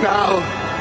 Now,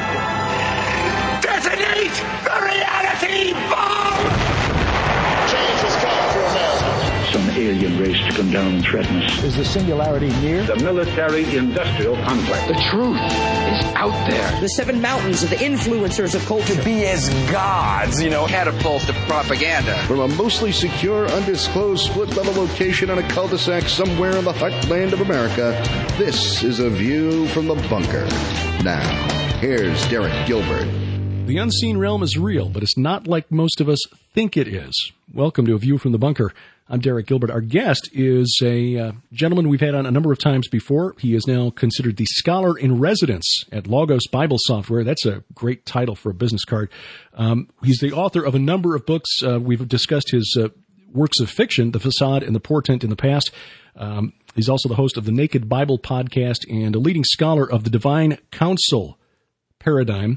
detonate the reality bomb! Change has come for America. Some alien race to come down and threaten us. Is the singularity near? The military-industrial complex. The truth is out there. The 7 mountains of the influencers of culture. To be as gods, catapult to propaganda. From a mostly secure, undisclosed split-level location on a cul-de-sac somewhere in the heartland of America, this is A View from the Bunker. Now, here's Derek Gilbert. The unseen realm is real, but it's not like most of us think it is. Welcome to A View from the Bunker. I'm Derek Gilbert. Our guest is a gentleman we've had on a number of times before. He is now considered the scholar in residence at Logos Bible Software. That's a great title for a business card. He's the author of a number of books. We've discussed his works of fiction, The Facade and the Portent in the past. He's also the host of the Naked Bible podcast and a leading scholar of the Divine Counsel paradigm.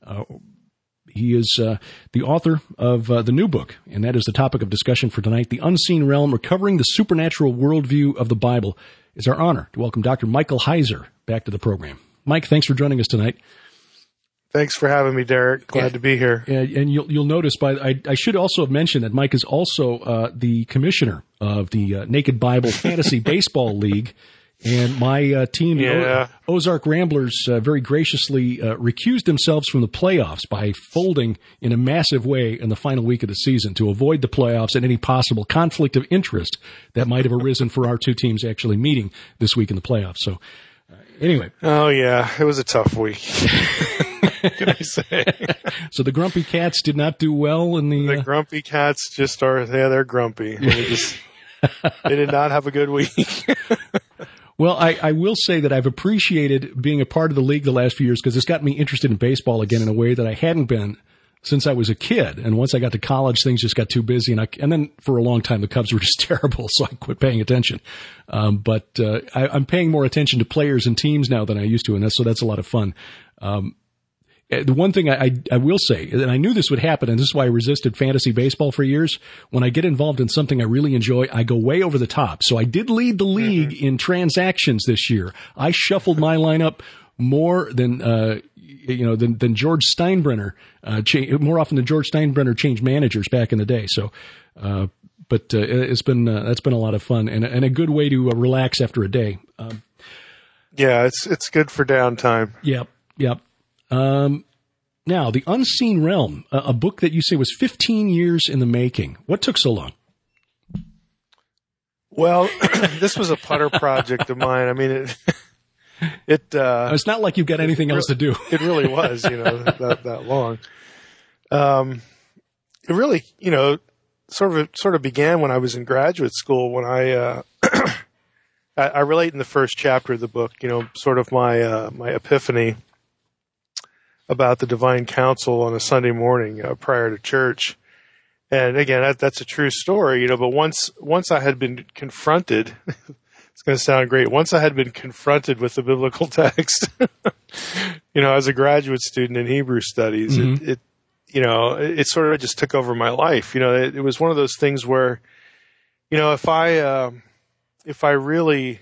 He is the author of the new book, and that is the topic of discussion for tonight, The Unseen Realm, Recovering the Supernatural Worldview of the Bible. It's our honor to welcome Dr. Michael Heiser back to the program. Mike, thanks for joining us tonight. Thanks for having me, Derek. Glad to be here. And you'll notice, I should also have mentioned that Mike is also the commissioner of the Naked Bible Fantasy Baseball League. And my team, the Ozark Ramblers, very graciously recused themselves from the playoffs by folding in a massive way in the final week of the season to avoid the playoffs and any possible conflict of interest that might have arisen for our two teams actually meeting this week in the playoffs. So, anyway. Oh, yeah. It was a tough week. What can I say? So the Grumpy Cats did not do well in the... The Grumpy Cats just are, they're grumpy. They did not have a good week. Well, I will say that I've appreciated being a part of the league the last few years because it's got me interested in baseball again in a way that I hadn't been since I was a kid. And once I got to college, things just got too busy. And then for a long time, the Cubs were just terrible, so I quit paying attention. But I'm paying more attention to players and teams now than I used to, and that's a lot of fun. The one thing I will say, and I knew this would happen, and this is why I resisted fantasy baseball for years, when I get involved in something I really enjoy, I go way over the top. So I did lead the league in transactions this year. I shuffled my lineup more than George Steinbrenner, more often than George Steinbrenner changed managers back in the day. So, but that's been a lot of fun and a good way to relax after a day. Yeah, it's good for downtime. Yep. Now, The Unseen Realm, a book that you say was 15 years in the making. What took so long? Well, this was a putter project of mine. I mean, it's not like you've got anything else to do. It really was, that long. It really, sort of began when I was in graduate school when I relate in the first chapter of the book, sort of my epiphany about the divine counsel on a Sunday morning prior to church. And again, that's a true story, but once I had been confronted, it's going to sound great. Once I had been confronted with the biblical text, as a graduate student in Hebrew studies, it sort of just took over my life. It was one of those things where, if I really,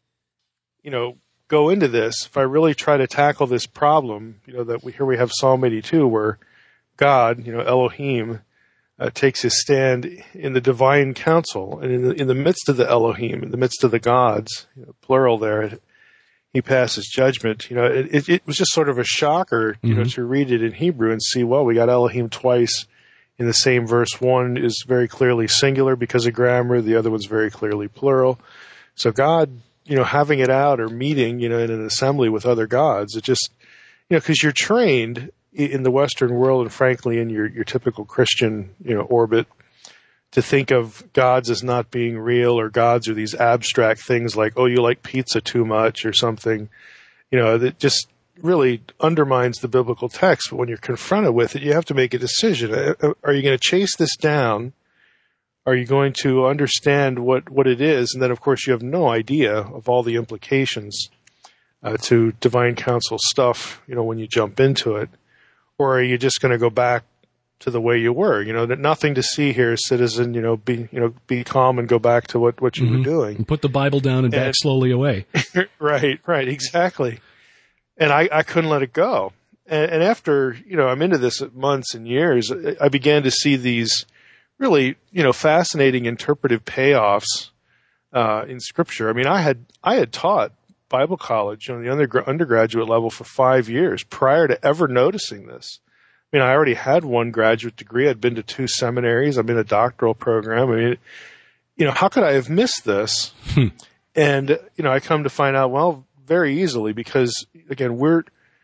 go into this, if I really try to tackle this problem, that we have Psalm 82 where God, Elohim, takes his stand in the divine counsel, and in the midst of the Elohim, in the midst of the gods, plural there, he passes judgment. It was just sort of a shocker, to read it in Hebrew and see, well, we got Elohim twice in the same verse. One is very clearly singular because of grammar. The other one's very clearly plural. So God, having it out or meeting, in an assembly with other gods, it just, because you're trained in the Western world and frankly in your typical Christian, orbit to think of gods as not being real, or gods are these abstract things like, oh, you like pizza too much or something, that just really undermines the biblical text. But when you're confronted with it, you have to make a decision. Are you going to chase this down? Are you going to understand what it is? And then, of course, you have no idea of all the implications to divine counsel stuff, when you jump into it. Or are you just going to go back to the way you were? Nothing to see here, citizen, be calm and go back to what you were doing. And put the Bible down and back slowly away. Right, exactly. And I couldn't let it go. And after, I'm into this months and years, I began to see these really, fascinating interpretive payoffs in Scripture. I mean, I had taught Bible college on the undergraduate level for 5 years prior to ever noticing this. I mean, I already had one graduate degree. I'd been to 2 seminaries. I'm in a doctoral program. I mean, how could I have missed this? And, I come to find out, well, very easily, because again, we're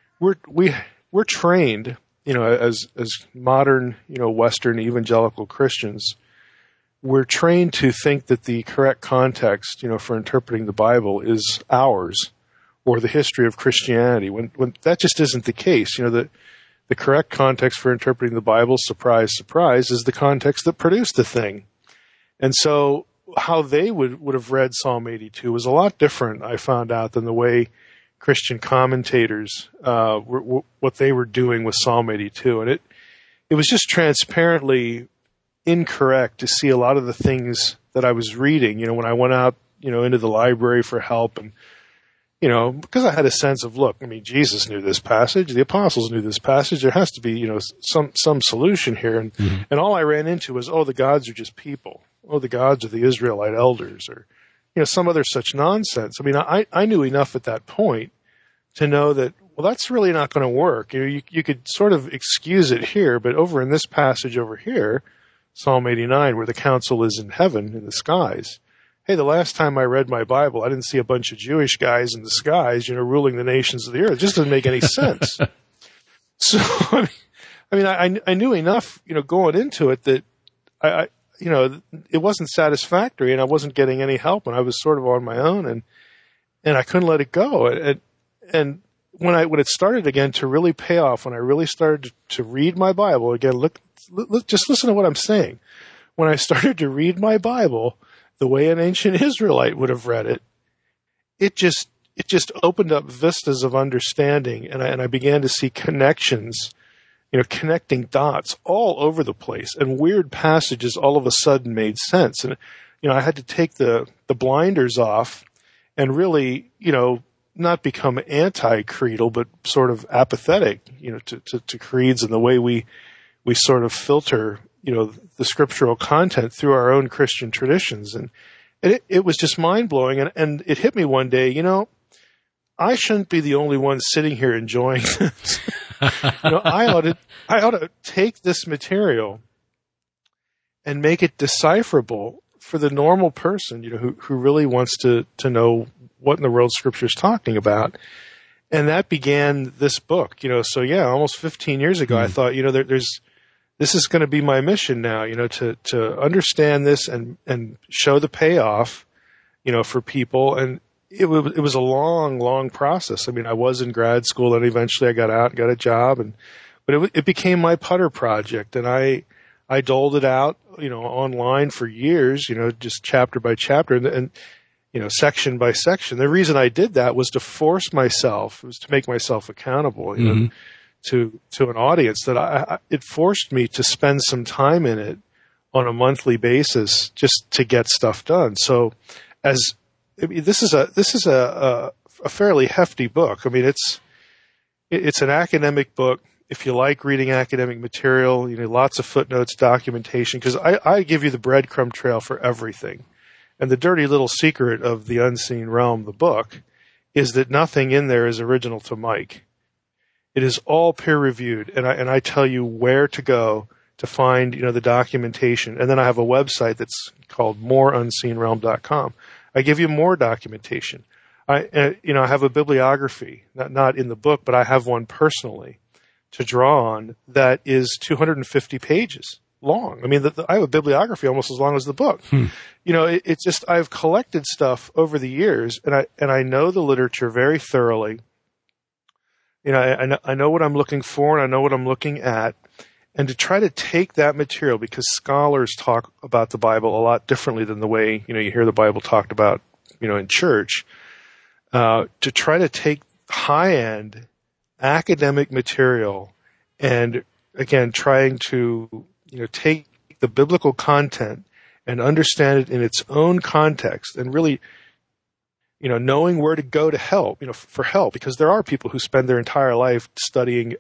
trained, as modern, Western evangelical Christians, we're trained to think that the correct context, for interpreting the Bible is ours or the history of Christianity, when that just isn't the case. The correct context for interpreting the Bible, surprise, surprise, is the context that produced the thing. And so how they would have read Psalm 82 was a lot different, I found out, than the way Christian commentators, what they were doing with Psalm 82. And it was just transparently incorrect to see a lot of the things that I was reading, when I went out, into the library for help. And, because I had a sense of, look, I mean, Jesus knew this passage, the apostles knew this passage, there has to be, some solution here. And, and all I ran into was, the gods are just people. The gods are the Israelite elders, or, some other such nonsense. I mean, I knew enough at that point to know that, well, that's really not going to work. You could sort of excuse it here, but over in this passage over here, Psalm 89, where the council is in heaven, in the skies. Hey, the last time I read my Bible, I didn't see a bunch of Jewish guys in the skies, ruling the nations of the earth. It just doesn't make any sense. So, I knew enough, going into it that it wasn't satisfactory, and I wasn't getting any help, and I was sort of on my own, and I couldn't let it go. And when it started again to really pay off, when I really started to read my Bible again, just listen to what I'm saying. When I started to read my Bible the way an ancient Israelite would have read it, it just opened up vistas of understanding, and I began to see connections, connecting dots all over the place, and weird passages all of a sudden made sense. And, I had to take the blinders off and really, not become anti-creedal, but sort of apathetic, to creeds and the way we sort of filter, the scriptural content through our own Christian traditions. And it was just mind-blowing. And it hit me one day, I shouldn't be the only one sitting here enjoying this. I ought to take this material and make it decipherable for the normal person, who really wants to know what in the world Scripture is talking about. And that began this book, So yeah, almost 15 years ago, I thought, this is going to be my mission now, to understand this and show the payoff, for people. And it was a long, long process. I mean, I was in grad school, and eventually I got out and got a job, but it became my putter project, and I doled it out, online for years, just chapter by chapter, and section by section. The reason I did that was to force myself, to make myself accountable, to an audience, that it forced me to spend some time in it on a monthly basis just to get stuff done. So this is a fairly hefty book. I mean, it's an academic book. If you like reading academic material, lots of footnotes, documentation, because I give you the breadcrumb trail for everything. And the dirty little secret of The Unseen Realm, the book, is that nothing in there is original to Mike. It is all peer-reviewed, and I tell you where to go to find, the documentation. And then I have a website that's called moreunseenrealm.com. I give you more documentation. I have a bibliography, not in the book, but I have one personally to draw on that is 250 pages long. I mean, I have a bibliography almost as long as the book. It's just, I've collected stuff over the years, and I know the literature very thoroughly. I know what I'm looking for, and I know what I'm looking at. And to try to take that material, because scholars talk about the Bible a lot differently than the way, you hear the Bible talked about, in church, to try to take high-end academic material and, again, trying to, take the biblical content and understand it in its own context and really, knowing where to go to help, for help, because there are people who spend their entire life studying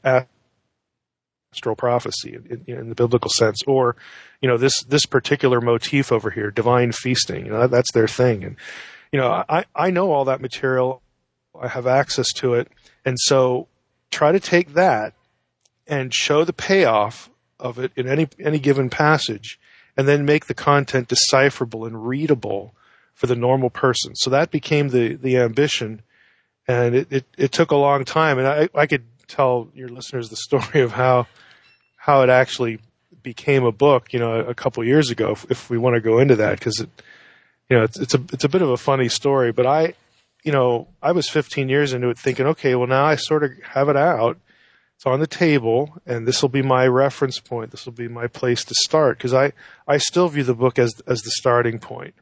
astral prophecy in the biblical sense, or, this particular motif over here, divine feasting, that's their thing. And, I know all that material. I have access to it. And so try to take that and show the payoff of it in any given passage, and then make the content decipherable and readable for the normal person. So that became the ambition, and it took a long time. And I could tell your listeners the story of how it actually became a book, a couple years ago, if we want to go into that, because it's a bit of a funny story. But I was 15 years into it, thinking, okay, well, now I sort of have it out. It's on the table, and this will be my reference point. This will be my place to start, because I still view the book as the starting point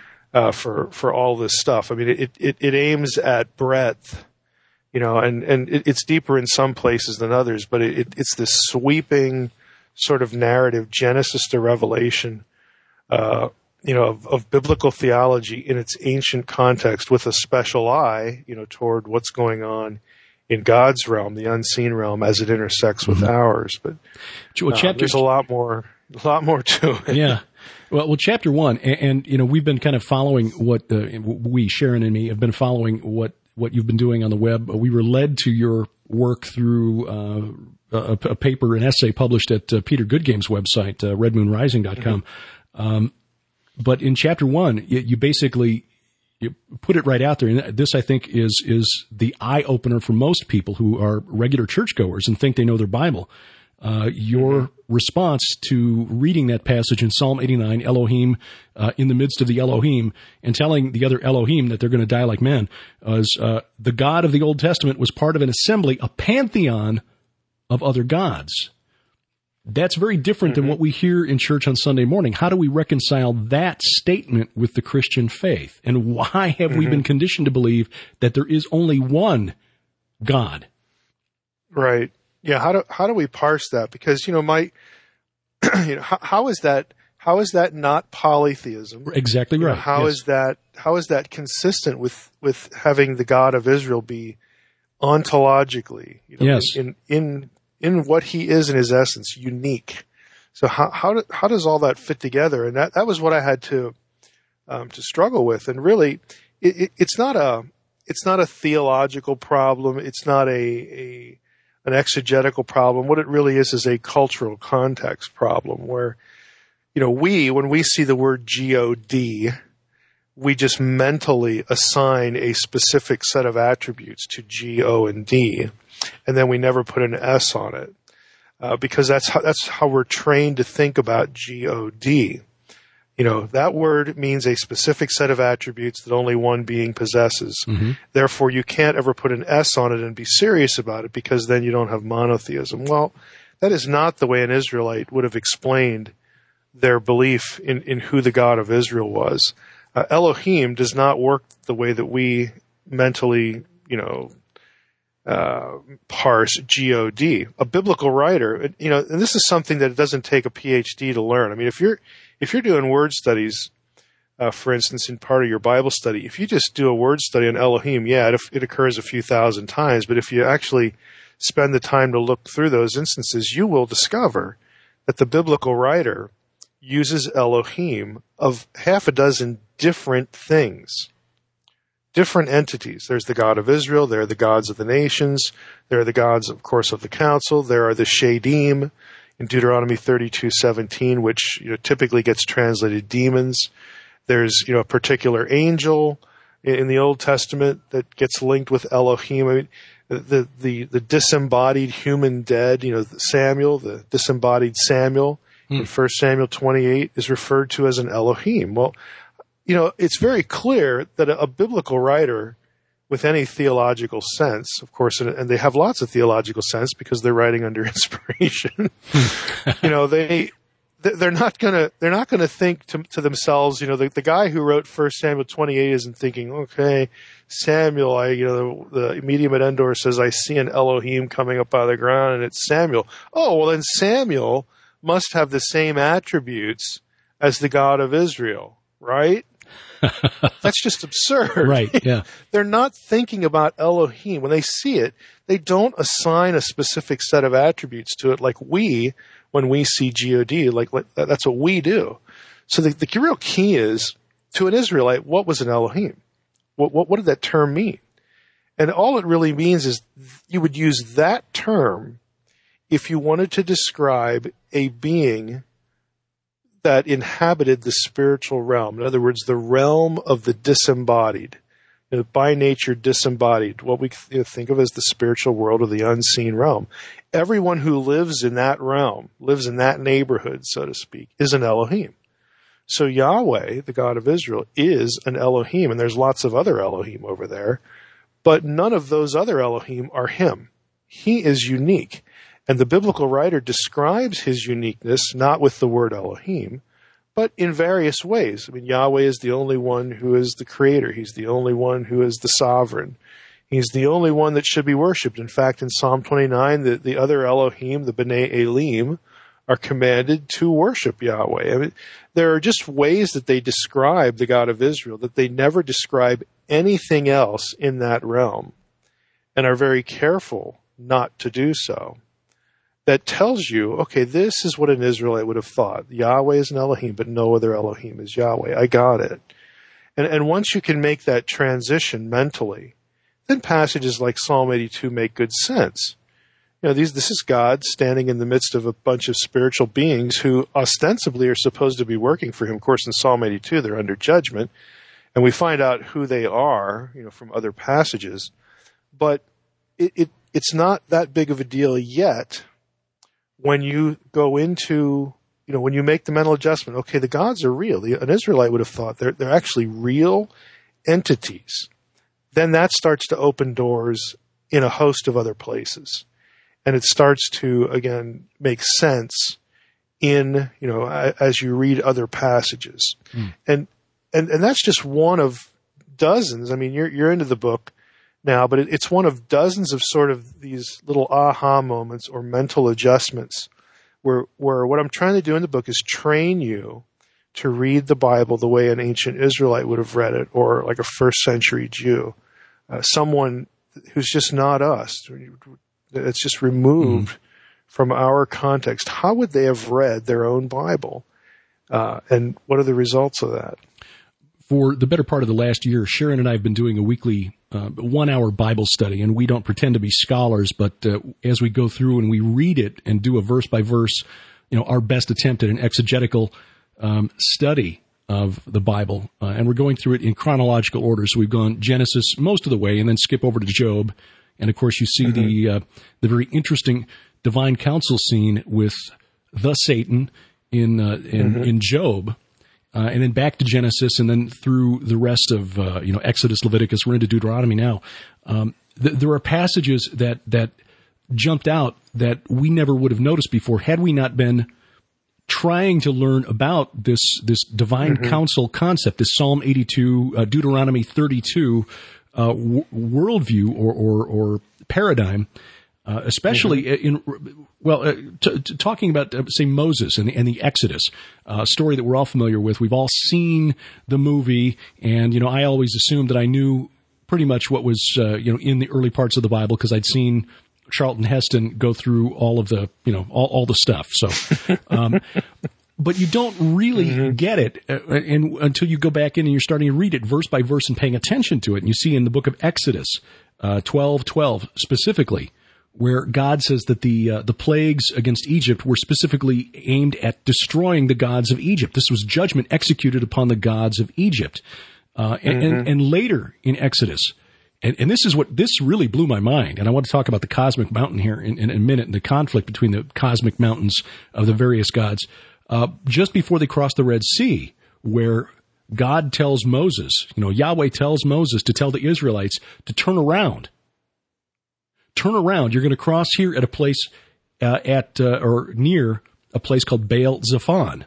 for all this stuff. I mean, it aims at breadth, and it's deeper in some places than others, but it's this sweeping sort of narrative, Genesis to Revelation, of biblical theology in its ancient context, with a special eye, toward what's going on in God's realm, the unseen realm, as it intersects with ours. But there's a lot more to it. Yeah. Well, chapter 1, and we've been kind of following what we, Sharon and me, have been following what you've been doing on the web. We were led to your work through a paper, an essay published at Peter Goodgame's website, redmoonrising.com. But in chapter 1, you basically you put it right out there. And this, I think, is the eye-opener for most people who are regular churchgoers and think they know their Bible. Your response to reading that passage in Psalm 89, Elohim in the midst of the Elohim, and telling the other Elohim that they're going to die like men, was the God of the Old Testament was part of an assembly, a pantheon of other gods. That's very different than what we hear in church on Sunday morning. How do we reconcile that statement with the Christian faith? And why have we been conditioned to believe that there is only one God? Right. Yeah. How do we parse that? Because, how is that not polytheism? Exactly right. How is that consistent with having the God of Israel be ontologically, in what he is in his essence, unique? So how does all that fit together? And that was what I had to struggle with. And really, it's not a theological problem. It's not an exegetical problem. What it really is a cultural context problem, where, when we see the word G-O-D, we just mentally assign a specific set of attributes to G, O, and D, and then we never put an S on it, because that's how we're trained to think about G-O-D. That word means a specific set of attributes that only one being possesses. Therefore, you can't ever put an S on it and be serious about it, because then you don't have monotheism. Well, that is not the way an Israelite would have explained their belief in who the God of Israel was. Elohim does not work the way that we mentally, parse G-O-D. A biblical writer, and this is something that it doesn't take a PhD to learn. I mean, if you're doing word studies, for instance, in part of your Bible study, if you just do a word study on Elohim, it occurs a few thousand times. But if you actually spend the time to look through those instances, you will discover that the biblical writer uses Elohim of half a dozen different things, different entities. There's the God of Israel. There are the gods of the nations. There are the gods, of course, of the council. There are the Shadim in Deuteronomy 32:17, which typically gets translated demons. There's a particular angel in the Old Testament that gets linked with Elohim. I mean, the disembodied human dead, Samuel, the disembodied Samuel in 1 Samuel 28 is referred to as an Elohim. Well, it's very clear that a biblical writer with any theological sense, of course, and they have lots of theological sense because they're writing under inspiration. They're not gonna think to themselves. The guy who wrote 1 Samuel 28 isn't thinking, okay, Samuel, the medium at Endor says, I see an Elohim coming up out of the ground, and it's Samuel. Oh, well, then Samuel must have the same attributes as the God of Israel, right? That's just absurd. Right, yeah. They're not thinking about Elohim. When they see it, they don't assign a specific set of attributes to it like we, when we see G-O-D, like that's what we do. So the real key is, to an Israelite, what was an Elohim? What did that term mean? And all it really means is you would use that term if you wanted to describe a being that inhabited the spiritual realm. In other words, the realm of the disembodied, by nature disembodied, what we think of as the spiritual world or the unseen realm. Everyone who lives in that realm, lives in that neighborhood, so to speak, is an Elohim. So Yahweh, the God of Israel, is an Elohim, and there's lots of other Elohim over there, but none of those other Elohim are him. He is unique. And the biblical writer describes his uniqueness not with the word Elohim, but in various ways. I mean, Yahweh is the only one who is the creator. He's the only one who is the sovereign. He's the only one that should be worshipped. In fact, in Psalm 29, the other Elohim, the B'nai Elim, are commanded to worship Yahweh. I mean, there are just ways that they describe the God of Israel that they never describe anything else in that realm, and are very careful not to do so. That tells you, okay, this is what an Israelite would have thought. Yahweh is an Elohim, but no other Elohim is Yahweh. I got it. And once you can make that transition mentally, then passages like Psalm 82 make good sense. This is God standing in the midst of a bunch of spiritual beings who ostensibly are supposed to be working for him. Of course, in Psalm 82, they're under judgment, and we find out who they are, from other passages. But it's not that big of a deal yet when you go into, when you make the mental adjustment. Okay, the gods are real. An Israelite would have thought they're actually real entities. Then that starts to open doors in a host of other places. And it starts to, again, make sense in, as you read other passages. And that's just one of dozens. I mean, you're into the book now, but it's one of dozens of sort of these little aha moments or mental adjustments where what I'm trying to do in the book is train you to read the Bible the way an ancient Israelite would have read it, or like a first century Jew, someone who's just not us. It's just removed from our context. How would they have read their own Bible? And what are the results of that? For the better part of the last year, Sharon and I have been doing a weekly 1-hour Bible study, and we don't pretend to be scholars, but as we go through and we read it and do a verse-by-verse, our best attempt at an exegetical study of the Bible, and we're going through it in chronological order. So we've gone Genesis most of the way and then skip over to Job. And, of course, you see the very interesting divine council scene with the Satan in Job, and then back to Genesis, and then through the rest of Exodus, Leviticus. We're into Deuteronomy now. There are passages that jumped out that we never would have noticed before had we not been trying to learn about this divine council concept, this Psalm 82, Deuteronomy 32. Worldview or paradigm, especially talking about, say, Moses and the Exodus, story that we're all familiar with. We've all seen the movie, and, I always assumed that I knew pretty much what was, in the early parts of the Bible because I'd seen Charlton Heston go through all of the, all the stuff. So, but you don't really get it until you go back in and you're starting to read it verse by verse and paying attention to it. And you see in the book of Exodus, 12:12 specifically, where God says that the plagues against Egypt were specifically aimed at destroying the gods of Egypt. This was judgment executed upon the gods of Egypt. And later in Exodus, and this really blew my mind, and I want to talk about the cosmic mountain here in a minute, and the conflict between the cosmic mountains of the various gods. Just before they cross the Red Sea, where God tells Moses, Yahweh tells Moses to tell the Israelites to turn around. Turn around. You're going to cross here at a place or near a place called Baal Zephon.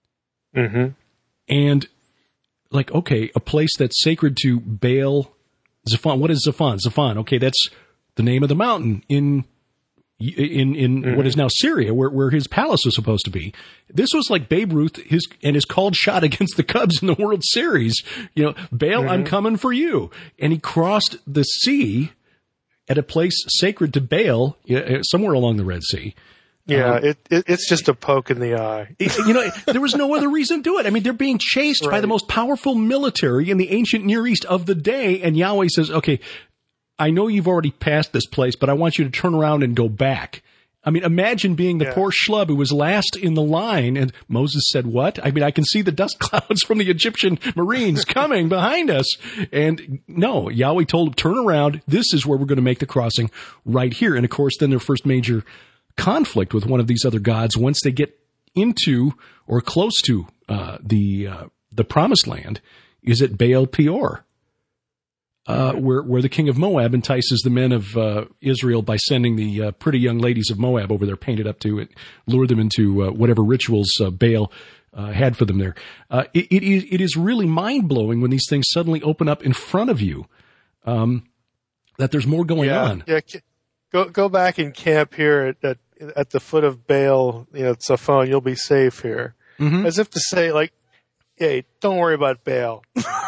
And a place that's sacred to Baal Zephon. What is Zephon? Zephon. Okay, that's the name of the mountain in in what is now Syria, where his palace was supposed to be. This was like Babe Ruth his called shot against the Cubs in the World Series. Baal, I'm coming for you. And he crossed the sea at a place sacred to Baal, somewhere along the Red Sea. Yeah, it's just a poke in the eye. There was no other reason to do it. I mean, they're being chased by the most powerful military in the ancient Near East of the day, and Yahweh says, okay, I know you've already passed this place, but I want you to turn around and go back. I mean, imagine being the poor schlub who was last in the line, and Moses said, what? I mean, I can see the dust clouds from the Egyptian Marines coming behind us. And no, Yahweh told him, turn around. This is where we're going to make the crossing, right here. And of course, then their first major conflict with one of these other gods, once they get into or close to the promised land, is at Baal Peor, where the king of Moab entices the men of Israel by sending the pretty young ladies of Moab over there, painted up to it, lure them into whatever rituals Baal had for them there. It is really mind blowing when these things suddenly open up in front of you, that there's more going on. Yeah. Go back and camp here at the foot of Baal, Zaphon, you'll be safe here. Mm-hmm. As if to say, like, hey, don't worry about Baal.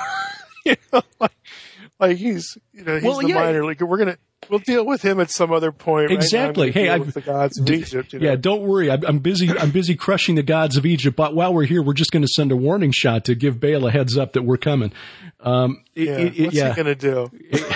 Like he's the minor league. We'll deal with him at some other point. Exactly. Right? Hey, with the gods of Egypt. Yeah, don't worry. I'm busy crushing the gods of Egypt. But while we're here, we're just going to send a warning shot to give Baal a heads up that we're coming. What's he going to do?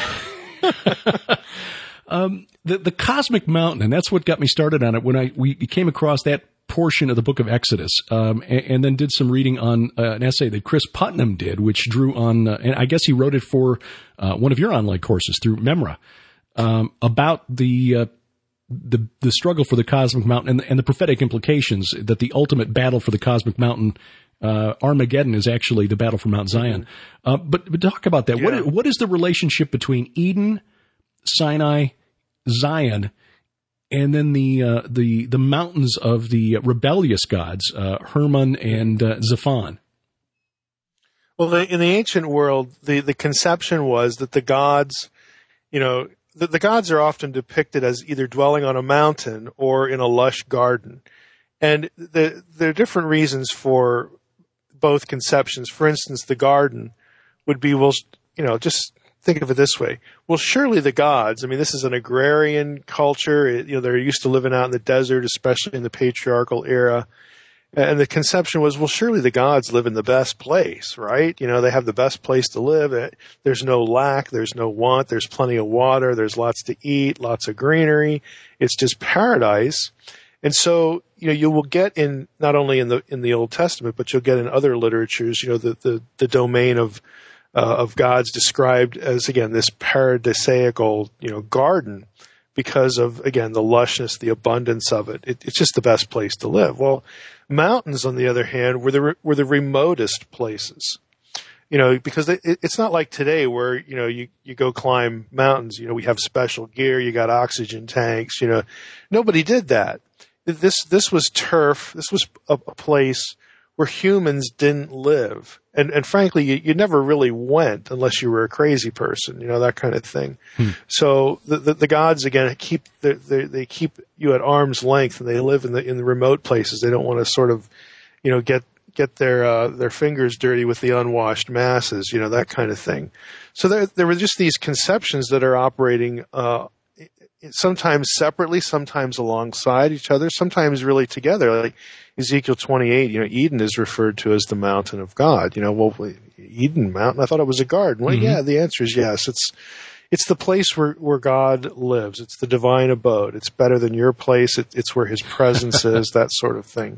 The cosmic mountain, and that's what got me started on it when we came across that portion of the book of Exodus, and then did some reading on an essay that Chris Putnam did, which drew on, and I guess he wrote it for one of your online courses through Memra, about the struggle for the cosmic mountain and the prophetic implications that the ultimate battle for the cosmic mountain, Armageddon, is actually the battle for Mount Zion. But talk about that. Yeah. What is the relationship between Eden, Sinai, Zion, and then the mountains of the rebellious gods, Hermon and Zaphon? Well, in the ancient world, the conception was that the gods, the gods are often depicted as either dwelling on a mountain or in a lush garden. And there are different reasons for both conceptions. For instance, the garden would be, just think of it this way. Well, surely the gods, this is an agrarian culture. They're used to living out in the desert, especially in the patriarchal era. And the conception was, well, surely the gods live in the best place, right? They have the best place to live. There's no lack. There's no want. There's plenty of water. There's lots to eat, lots of greenery. It's just paradise. And so, you will get in, not only in the Old Testament, but you'll get in other literatures, the domain of gods described as, again, this paradisaical, garden, because of, again, the lushness, the abundance of it. It's just the best place to live. Well, mountains, on the other hand, were the remotest places, because it's not like today where, you go climb mountains, we have special gear, you got oxygen tanks, nobody did that. This was turf. This was a place where humans didn't live. And frankly, you never really went unless you were a crazy person, that kind of thing. So the gods, again, they keep you at arm's length, and they live in the remote places. They don't want to sort of, get their fingers dirty with the unwashed masses, that kind of thing. So there were just these conceptions that are operating, sometimes separately, sometimes alongside each other, sometimes really together. Like Ezekiel 28, Eden is referred to as the mountain of God. Eden mountain, I thought it was a garden. Well, yeah, the answer is yes. It's the place where God lives. It's the divine abode. It's better than your place. It's where his presence is, that sort of thing.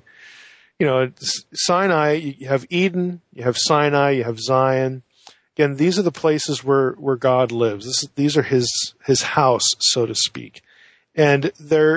Sinai, you have Eden, you have Sinai, you have Zion. Again, these are the places where God lives. These are his house, so to speak. And the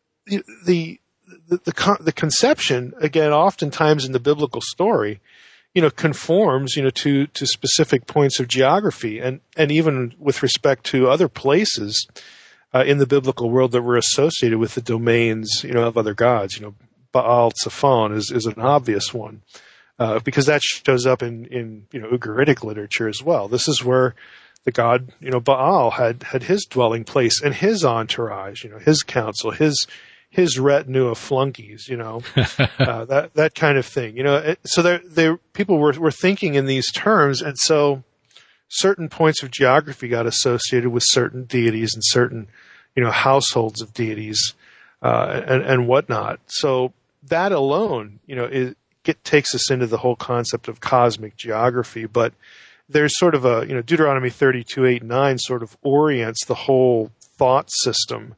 conception, again, oftentimes in the biblical story, conforms, to specific points of geography, and even with respect to other places in the biblical world that were associated with the domains, of other gods. Baal Zaphon is an obvious one. Because that shows up in Ugaritic literature as well. This is where The god, Baal had his dwelling place and his entourage, his council, his retinue of flunkies, that kind of thing, So people were thinking in these terms, and so certain points of geography got associated with certain deities and certain, households of deities, and whatnot. So that alone, takes us into the whole concept of cosmic geography, but there's sort of a, Deuteronomy 32:8-9 sort of orients the whole thought system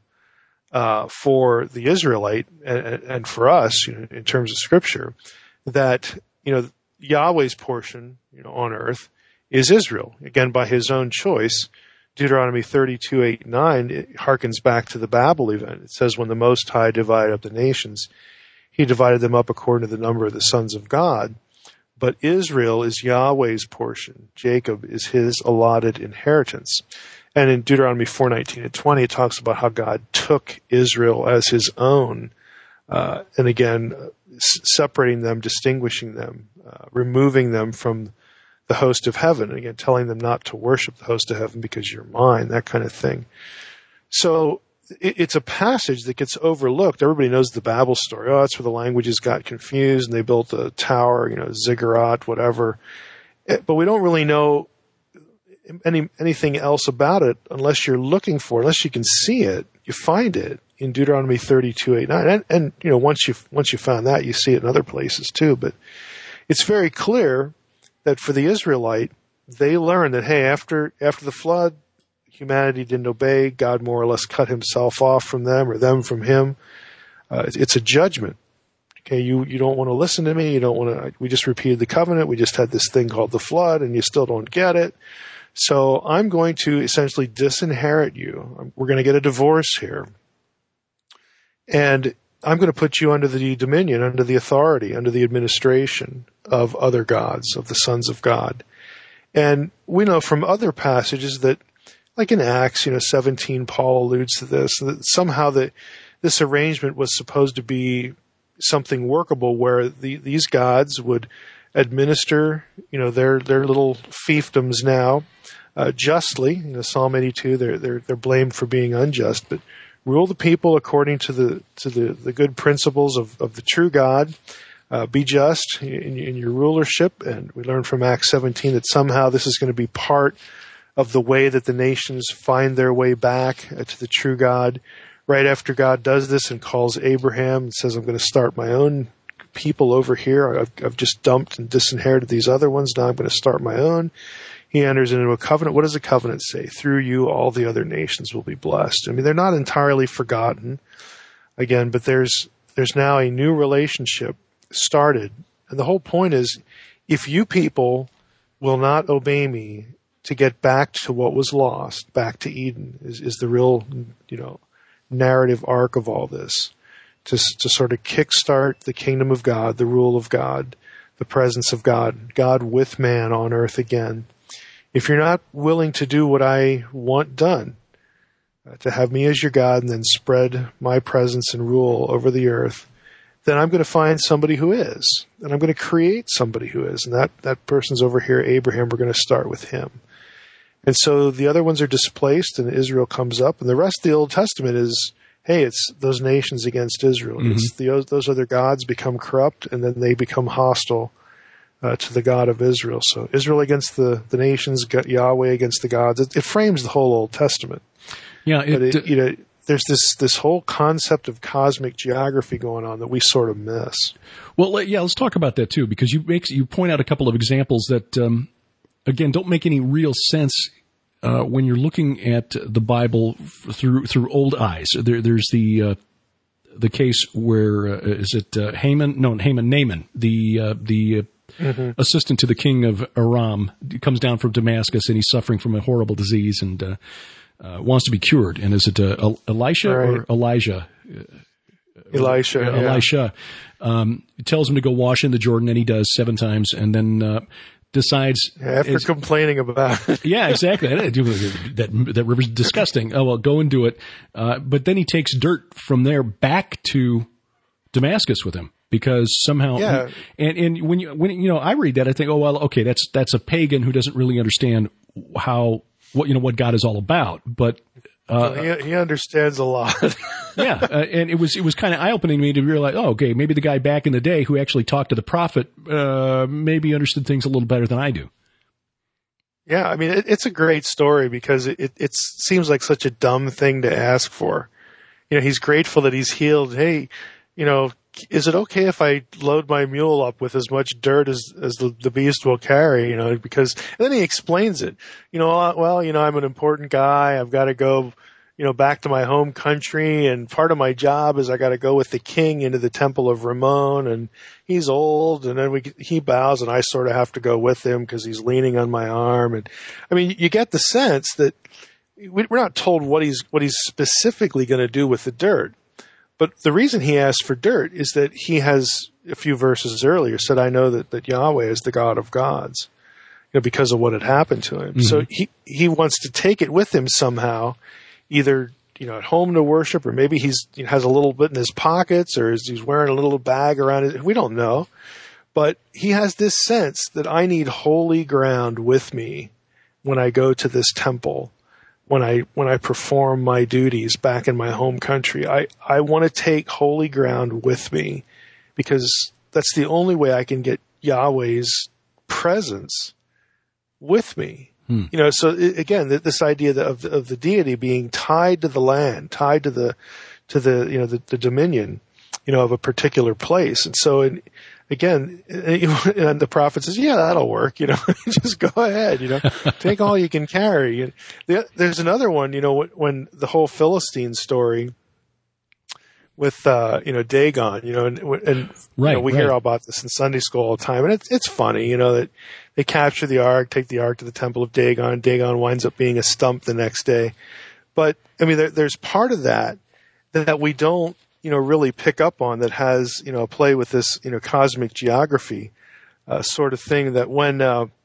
for the Israelite and for us, in terms of Scripture, that Yahweh's portion, on earth is Israel. Again, by His own choice. Deuteronomy 32:8-9 it harkens back to the Babel event. It says, "When the Most High divided up the nations, He divided them up according to the number of the sons of God. But Israel is Yahweh's portion. Jacob is His allotted inheritance." And in Deuteronomy 4:19-20, it talks about how God took Israel as His own, and again, separating them, distinguishing them, removing them from the host of heaven, and again, telling them not to worship the host of heaven because you're mine, that kind of thing. So it's a passage that gets overlooked. Everybody knows the Babel story. Oh, that's where the languages got confused and they built a tower, ziggurat, whatever. But we don't really know anything else about it unless you're looking for it, unless you can see it. You find it in Deuteronomy 32:8-9. And once you found that, you see it in other places too. But it's very clear that for the Israelite, they learned that, hey, after the flood, humanity didn't obey. God more or less cut Himself off from them or them from Him. It's a judgment. Okay, you don't want to listen to me. You don't want to. We just repeated the covenant. We just had this thing called the flood, and you still don't get it. So I'm going to essentially disinherit you. We're going to get a divorce here, and I'm going to put you under the dominion, under the authority, under the administration of other gods, of the sons of God. And we know from other passages that, like in Acts, 17, Paul alludes to this, that somehow this arrangement was supposed to be something workable where these gods would administer, their little fiefdoms now, justly. Psalm 82, they're blamed for being unjust, but rule the people according to the good principles of the true God. Be just in your rulership. And we learn from Acts 17 that somehow this is going to be part of the way that the nations find their way back to the true God. Right after God does this and calls Abraham and says, I'm going to start my own people over here. I've just dumped and disinherited these other ones. Now I'm going to start my own. He enters into a covenant. What does a covenant say? Through you, all the other nations will be blessed. I mean, they're not entirely forgotten, again, but there's now a new relationship started. And the whole point is, if you people will not obey me to get back to what was lost, back to Eden, is the real, narrative arc of all this, to sort of kickstart the kingdom of God, the rule of God, the presence of God, God with man on earth again. If you're not willing to do what I want done, to have me as your God and then spread my presence and rule over the earth, then I'm going to find somebody who is. And I'm going to create somebody who is. And that person's over here, Abraham. We're going to start with him. And so the other ones are displaced and Israel comes up. And the rest of the Old Testament is, hey, it's those nations against Israel. Mm-hmm. It's those other gods become corrupt and then they become hostile to the God of Israel. So Israel against the nations, Yahweh against the gods. It frames the whole Old Testament. Yeah, there's this whole concept of cosmic geography going on that we sort of miss. Well, yeah, let's talk about that too, because you point out a couple of examples that, again, don't make any real sense when you're looking at the Bible through old eyes. There's the case where Naaman, the assistant to the king of Aram, comes down from Damascus and he's suffering from a horrible disease and wants to be cured. And is it Elisha or Elijah? Elisha. Elisha tells him to go wash in the Jordan, and he does 7 times, and then decides after complaining about it. Yeah, exactly. That river's disgusting. Oh well, go and do it. But then he takes dirt from there back to Damascus with him. Because somehow, and when I read that, I think, oh well, okay, that's a pagan who doesn't really understand how what God is all about. But he understands a lot. Yeah, and it was kind of eye-opening to me to realize, okay, maybe the guy back in the day who actually talked to the prophet maybe understood things a little better than I do. Yeah, I mean, it's a great story because it seems like such a dumb thing to ask for. He's grateful that he's healed. Hey, is it okay if I load my mule up with as much dirt as the beast will carry? Because and then he explains it. I'm an important guy. I've got to go, back to my home country, and part of my job is I got to go with the king into the temple of Ramon, and he's old, and then he bows, and I sort of have to go with him because he's leaning on my arm. And I mean, you get the sense that we're not told what he's specifically going to do with the dirt. But the reason he asked for dirt is that he has, a few verses earlier, said, I know that Yahweh is the God of gods, because of what had happened to him. Mm-hmm. So he wants to take it with him somehow, either, at home to worship, or maybe he has a little bit in his pockets, or he's wearing a little bag around it. We don't know. But he has this sense that I need holy ground with me when I go to this temple. When I perform my duties back in my home country, I want to take holy ground with me, because that's the only way I can get Yahweh's presence with me. So again, this idea of the deity being tied to the land, tied to the dominion, of a particular place. And so again, and the prophet says, yeah, that'll work, just go ahead, take all you can carry. There's another one, when the whole Philistine story with, Dagon, and we hear all about this in Sunday school all the time, and it's funny, that they capture the ark, take the ark to the temple of Dagon. Dagon winds up being a stump the next day. But, I mean, there's part of that we don't, really pick up on, that has, a play with this, cosmic geography, sort of thing, that when,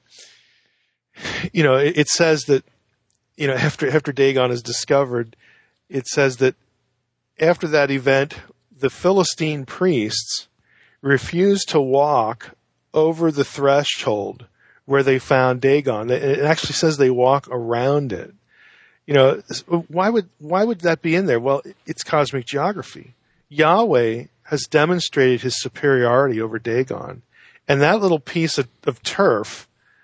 it says that, after Dagon is discovered, it says that after that event, the Philistine priests refused to walk over the threshold where they found Dagon. It actually says they walk around it. Why would that be in there? Well, it's cosmic geography. Yahweh has demonstrated his superiority over Dagon, and that little piece of turf,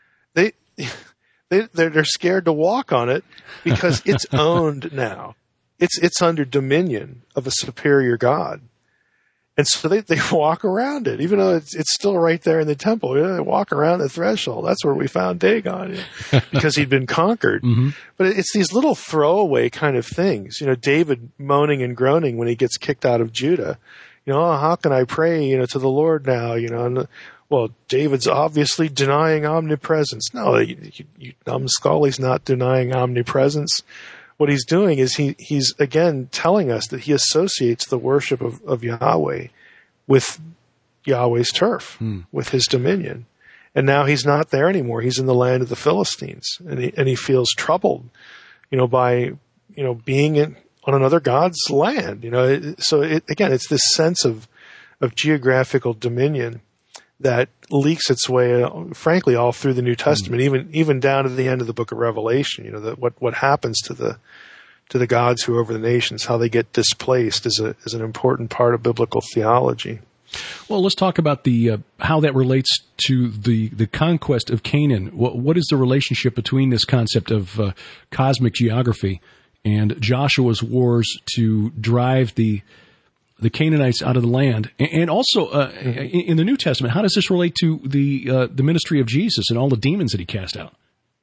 they're scared to walk on it because it's owned now. It's under dominion of a superior God. And so they walk around it, even though it's still right there in the temple. They walk around the threshold. That's where we found Dagon, because he'd been conquered. Mm-hmm. But it's these little throwaway kind of things. David moaning and groaning when he gets kicked out of Judah. How can I pray, to the Lord now? And, well, David's obviously denying omnipresence. No, you numbskull, he's not denying omnipresence. What he's doing is he's again telling us that he associates the worship of Yahweh with Yahweh's turf, with his dominion. And now he's not there anymore. He's in the land of the Philistines, and he feels troubled, by, being on another God's land, So again, it's this sense of geographical dominion that leaks its way, frankly, all through the New Testament, even down to the end of the book of Revelation. That what happens to the gods who are over the nations, how they get displaced, is an important part of biblical theology. Well, let's talk about the how that relates to the conquest of Canaan. What is the relationship between this concept of cosmic geography and Joshua's wars to drive the Canaanites out of the land, and also in the New Testament, how does this relate to the ministry of Jesus and all the demons that he cast out?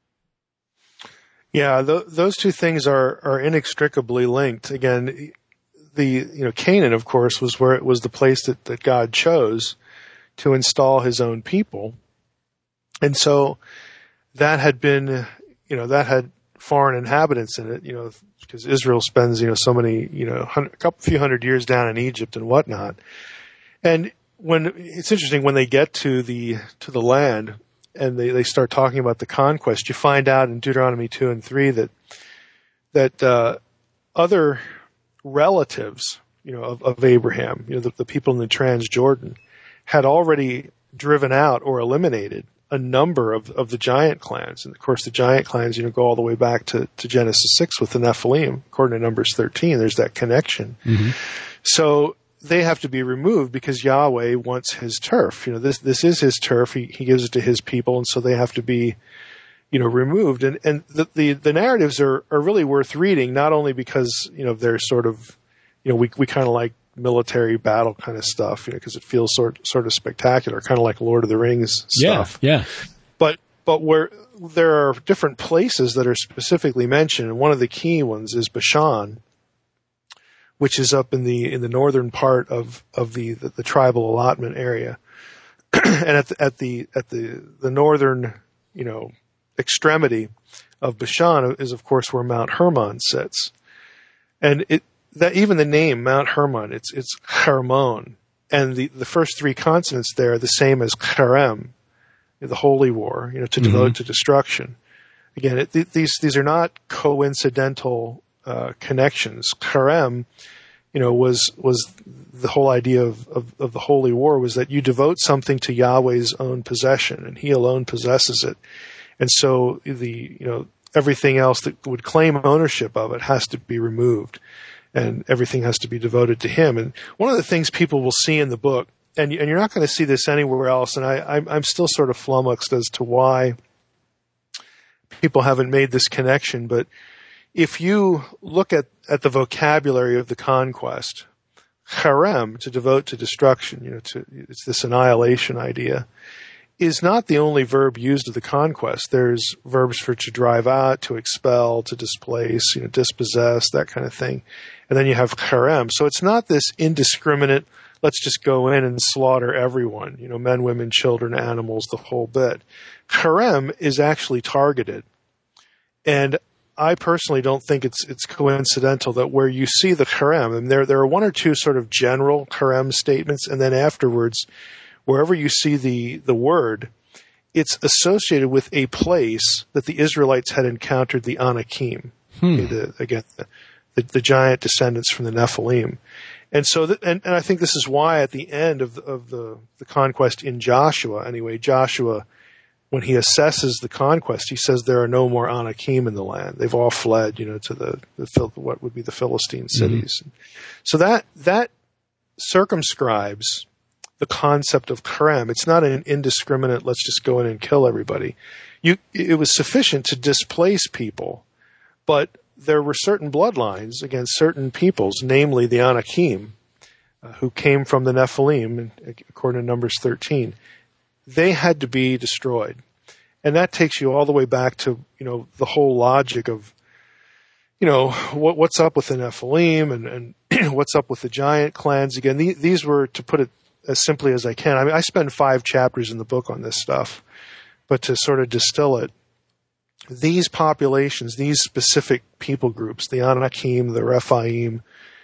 Yeah, those two things are inextricably linked. Again, Canaan, of course, was where it was the place that God chose to install his own people, and so that had been, that had foreign inhabitants in it, because Israel spends, so many, few hundred years down in Egypt and whatnot. And it's interesting when they get to the land and they start talking about the conquest, you find out in Deuteronomy 2 and 3 that other relatives, of Abraham, the people in the Transjordan, had already driven out or eliminated a number of the giant clans. And of course, the giant clans, go all the way back to Genesis 6 with the Nephilim. According to Numbers 13, there's that connection. Mm-hmm. So they have to be removed because Yahweh wants his turf. This is his turf. He gives it to his people, and so they have to be, removed. And the narratives are really worth reading, not only because, they're sort of, we kind of like military battle kind of stuff, because it feels sort of spectacular, kind of like Lord of the Rings stuff. Yeah. But where there are different places that are specifically mentioned, and one of the key ones is Bashan, which is up in the northern part of the tribal allotment area, and at the northern extremity of Bashan is of course where Mount Hermon sits, and that even the name Mount Hermon, it's Hermon, and the first three consonants there are the same as Cherem, the holy war, to devote to destruction. Again, these are not coincidental connections. Cherem, was the whole idea of the holy war was that you devote something to Yahweh's own possession, and he alone possesses it. And so everything else that would claim ownership of it has to be removed, and everything has to be devoted to him. And one of the things people will see in the book, and you're not going to see this anywhere else, and I'm still sort of flummoxed as to why people haven't made this connection, but if you look at the vocabulary of the conquest, Cherem, to devote to destruction, it's this annihilation idea, is not the only verb used of the conquest. There's verbs for to drive out, to expel, to displace, dispossess, that kind of thing. And then you have Cherem. So it's not this indiscriminate, let's just go in and slaughter everyone, men, women, children, animals, the whole bit. Cherem is actually targeted. And I personally don't think it's coincidental that where you see the Cherem, and there are one or two sort of general Cherem statements, and then afterwards, wherever you see the word, it's associated with a place that the Israelites had encountered the Anakim, the giant descendants from the Nephilim. And so, and I think this is why at the end of the conquest in Joshua, anyway, Joshua, when he assesses the conquest, he says there are no more Anakim in the land. They've all fled, to what would be the Philistine cities. Mm-hmm. So that circumscribes the concept of Cherem. It's not an indiscriminate, let's just go in and kill everybody. It was sufficient to displace people, but there were certain bloodlines against certain peoples, namely the Anakim, who came from the Nephilim, according to Numbers 13. They had to be destroyed. And that takes you all the way back to, the whole logic of, what's up with the Nephilim and what's up with the giant clans. Again, these were, to put it as simply as I can, I spend 5 chapters in the book on this stuff, but to sort of distill it, these populations, these specific people groups, the Anakim, the Rephaim,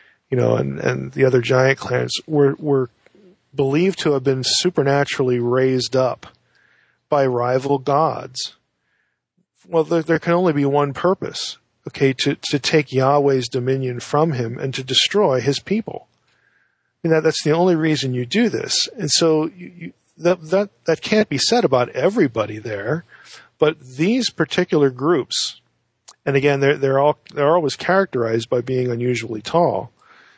and the other giant clans were believed to have been supernaturally raised up by rival gods. Well, there can only be one purpose, to take Yahweh's dominion from him and to destroy his people. That's the only reason you do this. And so that can't be said about everybody there, but these particular groups, and again, they're always characterized by being unusually tall.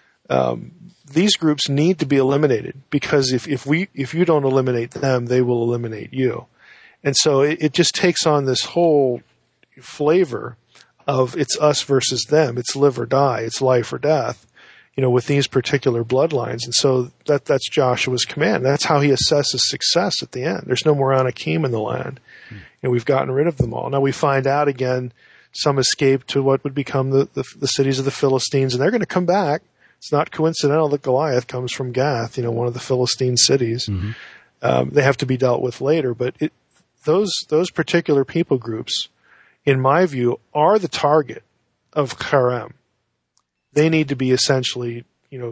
These groups need to be eliminated, because if you don't eliminate them, they will eliminate you. And so it just takes on this whole flavor of it's us versus them. It's live or die. It's life or death, with these particular bloodlines. And so that's Joshua's command. That's how he assesses success at the end. There's no more Anakim in the land. We've gotten rid of them all. Now we find out again, some escape to what would become the cities of the Philistines, and they're going to come back. It's not coincidental that Goliath comes from Gath, one of the Philistine cities. Mm-hmm. They have to be dealt with later, but those particular people groups, in my view, are the target of Cherem. They need to be essentially,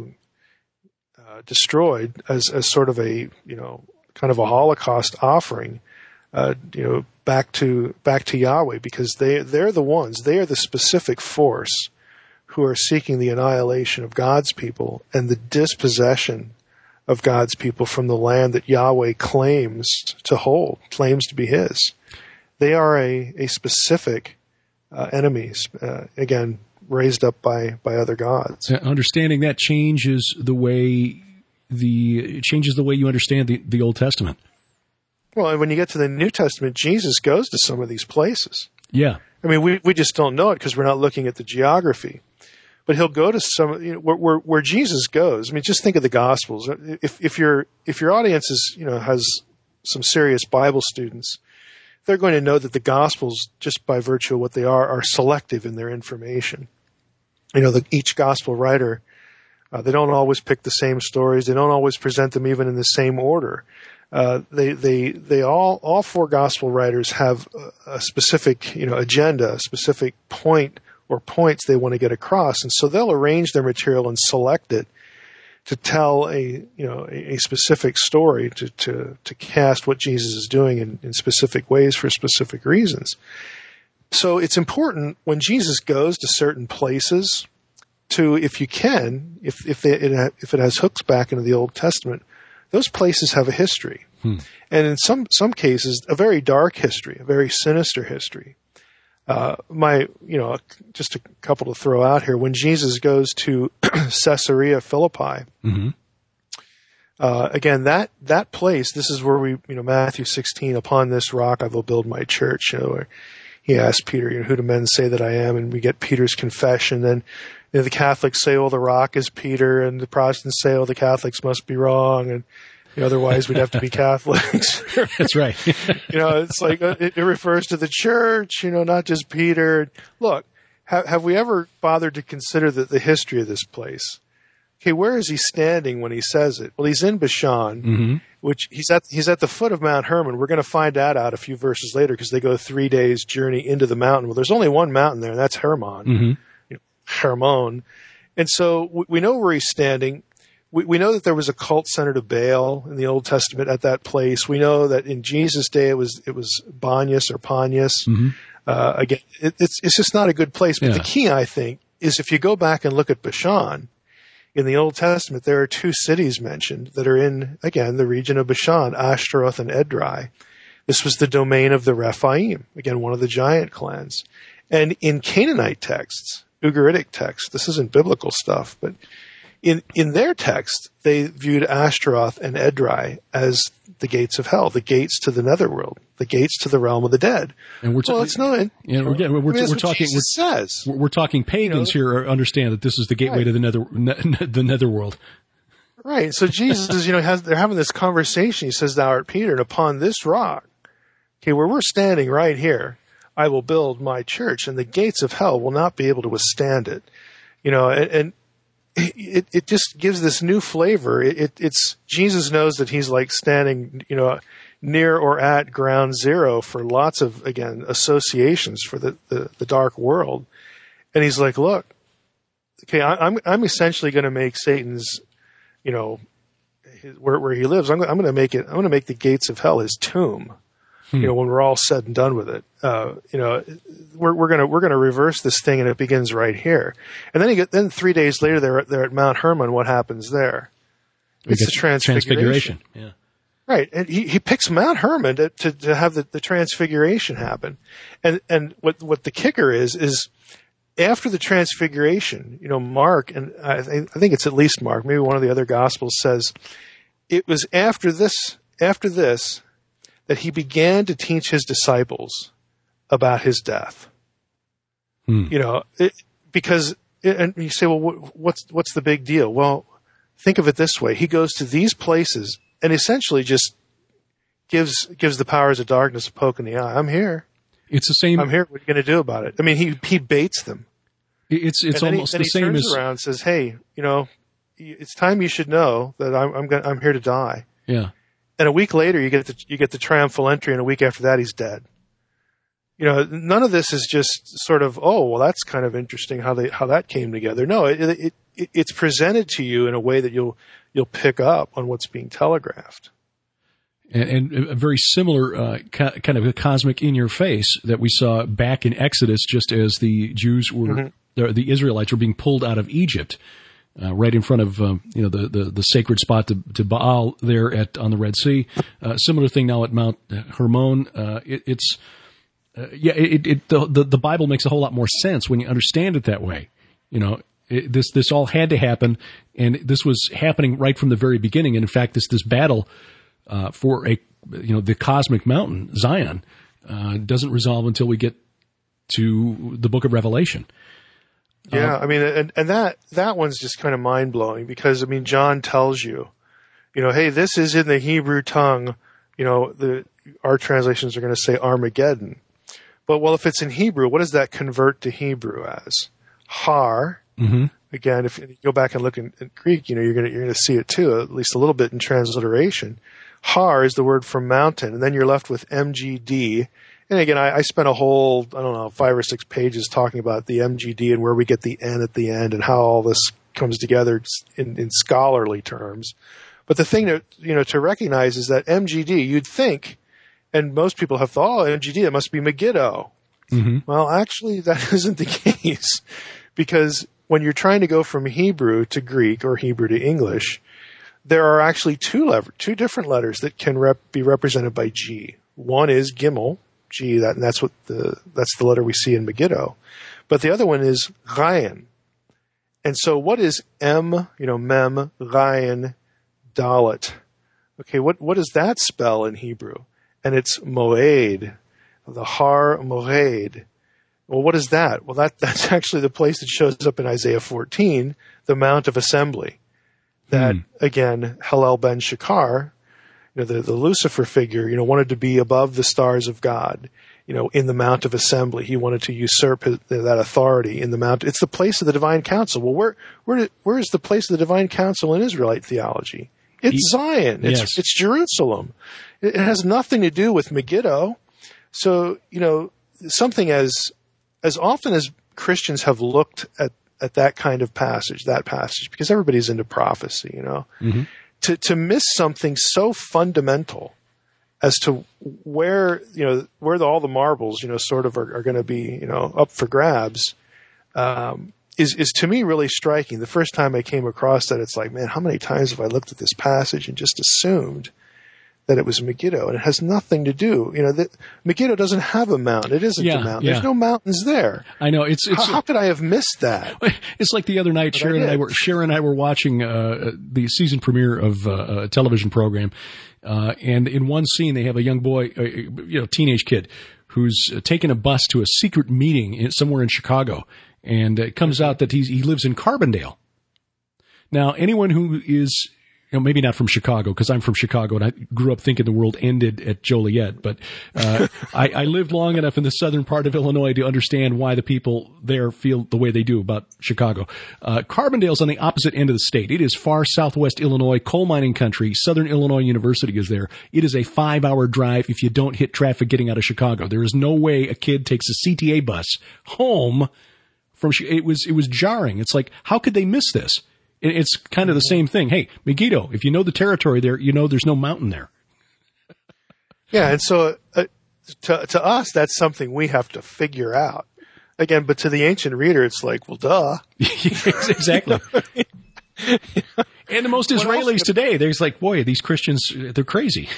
destroyed as sort of a, kind of a Holocaust offering, back to Yahweh, because they're the ones, they are the specific force who are seeking the annihilation of God's people and the dispossession of God's people from the land that Yahweh claims to hold, claims to be his. They are a specific enemies, again, raised up by other gods. Understanding that changes the way you understand the Old Testament. Well, and when you get to the New Testament, Jesus goes to some of these places. Yeah. I mean, we just don't know it because we're not looking at the geography. But he'll go to some, where Jesus goes. I mean, just think of the Gospels. If your audience is, has some serious Bible students, they're going to know that the Gospels, just by virtue of what they are selective in their information. Each Gospel writer, they don't always pick the same stories. They don't always present them even in the same order. They all four Gospel writers have a specific, agenda, a specific point or points they want to get across, and so they'll arrange their material and select it to tell a specific story, to cast what Jesus is doing in specific ways for specific reasons. So it's important when Jesus goes to certain places to, if you can, if it has hooks back into the Old Testament, those places have a history. And in some cases, a very dark history, a very sinister history. Just a couple to throw out here. When Jesus goes to Caesarea Philippi, again, that place, this is where Matthew 16, upon this rock I will build my church, where he asks Peter, who do men say that I am? And we get Peter's confession. Then the Catholics say, the rock is Peter, and the Protestants say, the Catholics must be wrong, and otherwise we'd have to be Catholics. That's right. It's like it refers to the church, not just Peter. Look, have we ever bothered to consider the history of this place? Okay, where is he standing when he says it? Well, he's in Bashan, which he's at the foot of Mount Hermon. We're going to find that out a few verses later because they go 3 days journey into the mountain. Well, there's only one mountain there, and that's Hermon. Hermon. And so we know where he's standing. We know that there was a cult center to Baal in the Old Testament at that place. We know that in Jesus' day it was Banyas or Panyas. Again, it's just not a good place. But the key, I think, is if you go back and look at Bashan, in the Old Testament, there are 2 cities mentioned that are in, again, the region of Bashan, Ashtaroth and Edrei. This was the domain of the Rephaim, again, one of the giant clans. And in Canaanite texts, Ugaritic texts, this isn't biblical stuff, but in their text, they viewed Ashtaroth and Edrei as the gates of hell, the gates to the netherworld, the gates to the realm of the dead. And we're talking pagans here. Understand that this is the gateway to the netherworld. Right. So Jesus, they're having this conversation. He says, "Thou art Peter, and upon this rock, where we're standing right here, I will build my church, and the gates of hell will not be able to withstand it." And it just gives this new flavor. It's Jesus knows that he's like standing, near or at ground zero for lots of, again, associations for the dark world. And he's like, look, okay, I'm essentially going to make Satan's, where he lives, I'm going to make the gates of hell his tomb. When we're all said and done with it, we're gonna reverse this thing, and it begins right here. And then 3 days later, they're at Mount Hermon. What happens there? It's the transfiguration. Yeah. Right, and he picks Mount Hermon to have the transfiguration happen. And what the kicker is after the transfiguration, Mark, and I think it's at least Mark, maybe one of the other Gospels says it was after this that he began to teach his disciples about his death. Because and you say, well, what's the big deal? Well, think of it this way: he goes to these places and essentially just gives the powers of darkness a poke in the eye. I'm here. It's the same. I'm here. What are you going to do about it? I mean, he baits them. It's almost the same as. He turns around and says, "Hey, it's time you should know that I'm here to die." Yeah. And a week later, you get the triumphal entry, and a week after that, he's dead. None of this is just sort of, oh, well, that's kind of interesting how that came together. No, it's presented to you in a way that you'll pick up on what's being telegraphed. And a very similar kind of a cosmic in your face that we saw back in Exodus, just as the Jews were, the Israelites were being pulled out of Egypt. right in front of the sacred spot to Baal there on the Red Sea. Similar thing now at Mount Hermon. The Bible makes a whole lot more sense when you understand it that way. This all had to happen, and this was happening right from the very beginning. And in fact, this battle for the cosmic mountain, Zion, doesn't resolve until we get to the book of Revelation. Yeah, I mean, and that one's just kind of mind blowing because, I mean, John tells you, hey, this is in the Hebrew tongue. Our translations are going to say Armageddon. But, well, if it's in Hebrew, what does that convert to Hebrew as? Har. Mm-hmm. Again, if you go back and look in Greek, you're going to see it too, at least a little bit in transliteration. Har is the word for mountain, and then you're left with MGD. And again, I spent a whole, 5 or 6 pages talking about the MGD and where we get the N at the end and how all this comes together in scholarly terms. But the thing to recognize is that MGD, you'd think, and most people have thought, MGD, it must be Megiddo. Mm-hmm. Well, actually, that isn't the case, because when you're trying to go from Hebrew to Greek or Hebrew to English, there are actually two different letters that can be represented by G. One is Gimel, G, that's the letter we see in Megiddo, but the other one is Ghayan. And so, what is M? Mem, Ghayan, Dalet. Okay, what does that spell in Hebrew? And it's Moed, the Har Moed. Well, what is that? Well, that's actually the place that shows up in Isaiah 14, the Mount of Assembly. That, again, Hillel ben Shakar, the Lucifer figure, wanted to be above the stars of God, in the Mount of Assembly. He wanted to usurp that authority in the Mount. It's the place of the divine council. Well, where is the place of the divine council in Israelite theology? It's Zion. It's Jerusalem. It has nothing to do with Megiddo. So, something as often as Christians have looked at that kind of passage, because everybody's into prophecy, mm-hmm. to miss something so fundamental as to where all the marbles, sort of are going to be, up for grabs, is to me really striking. The first time I came across that, it's like, man, how many times have I looked at this passage and just assumed that it was Megiddo, and it has nothing to do. Megiddo doesn't have a mountain. It isn't a mountain. Yeah. There's no mountains there. I know. How could I have missed that? It's like the other night, Sharon and I were watching the season premiere of a television program, and in one scene they have a young boy, teenage kid, who's taking a bus to a secret meeting somewhere in Chicago, and it comes out that he lives in Carbondale. Now, anyone who is maybe not from Chicago, because I'm from Chicago and I grew up thinking the world ended at Joliet. But I lived long enough in the southern part of Illinois to understand why the people there feel the way they do about Chicago. Carbondale's on the opposite end of the state. It is far southwest Illinois, coal mining country. Southern Illinois University is there. It is a 5-hour drive if you don't hit traffic getting out of Chicago. There is no way a kid takes a CTA bus home from. It was jarring. It's like, how could they miss this? It's kind of the same thing. Hey, Megiddo, if you know the territory there, there's no mountain there. Yeah, and so to us, that's something we have to figure out. Again, but to the ancient reader, it's like, well, duh. Exactly. And the most Israelis today, there's like, boy, these Christians, they're crazy.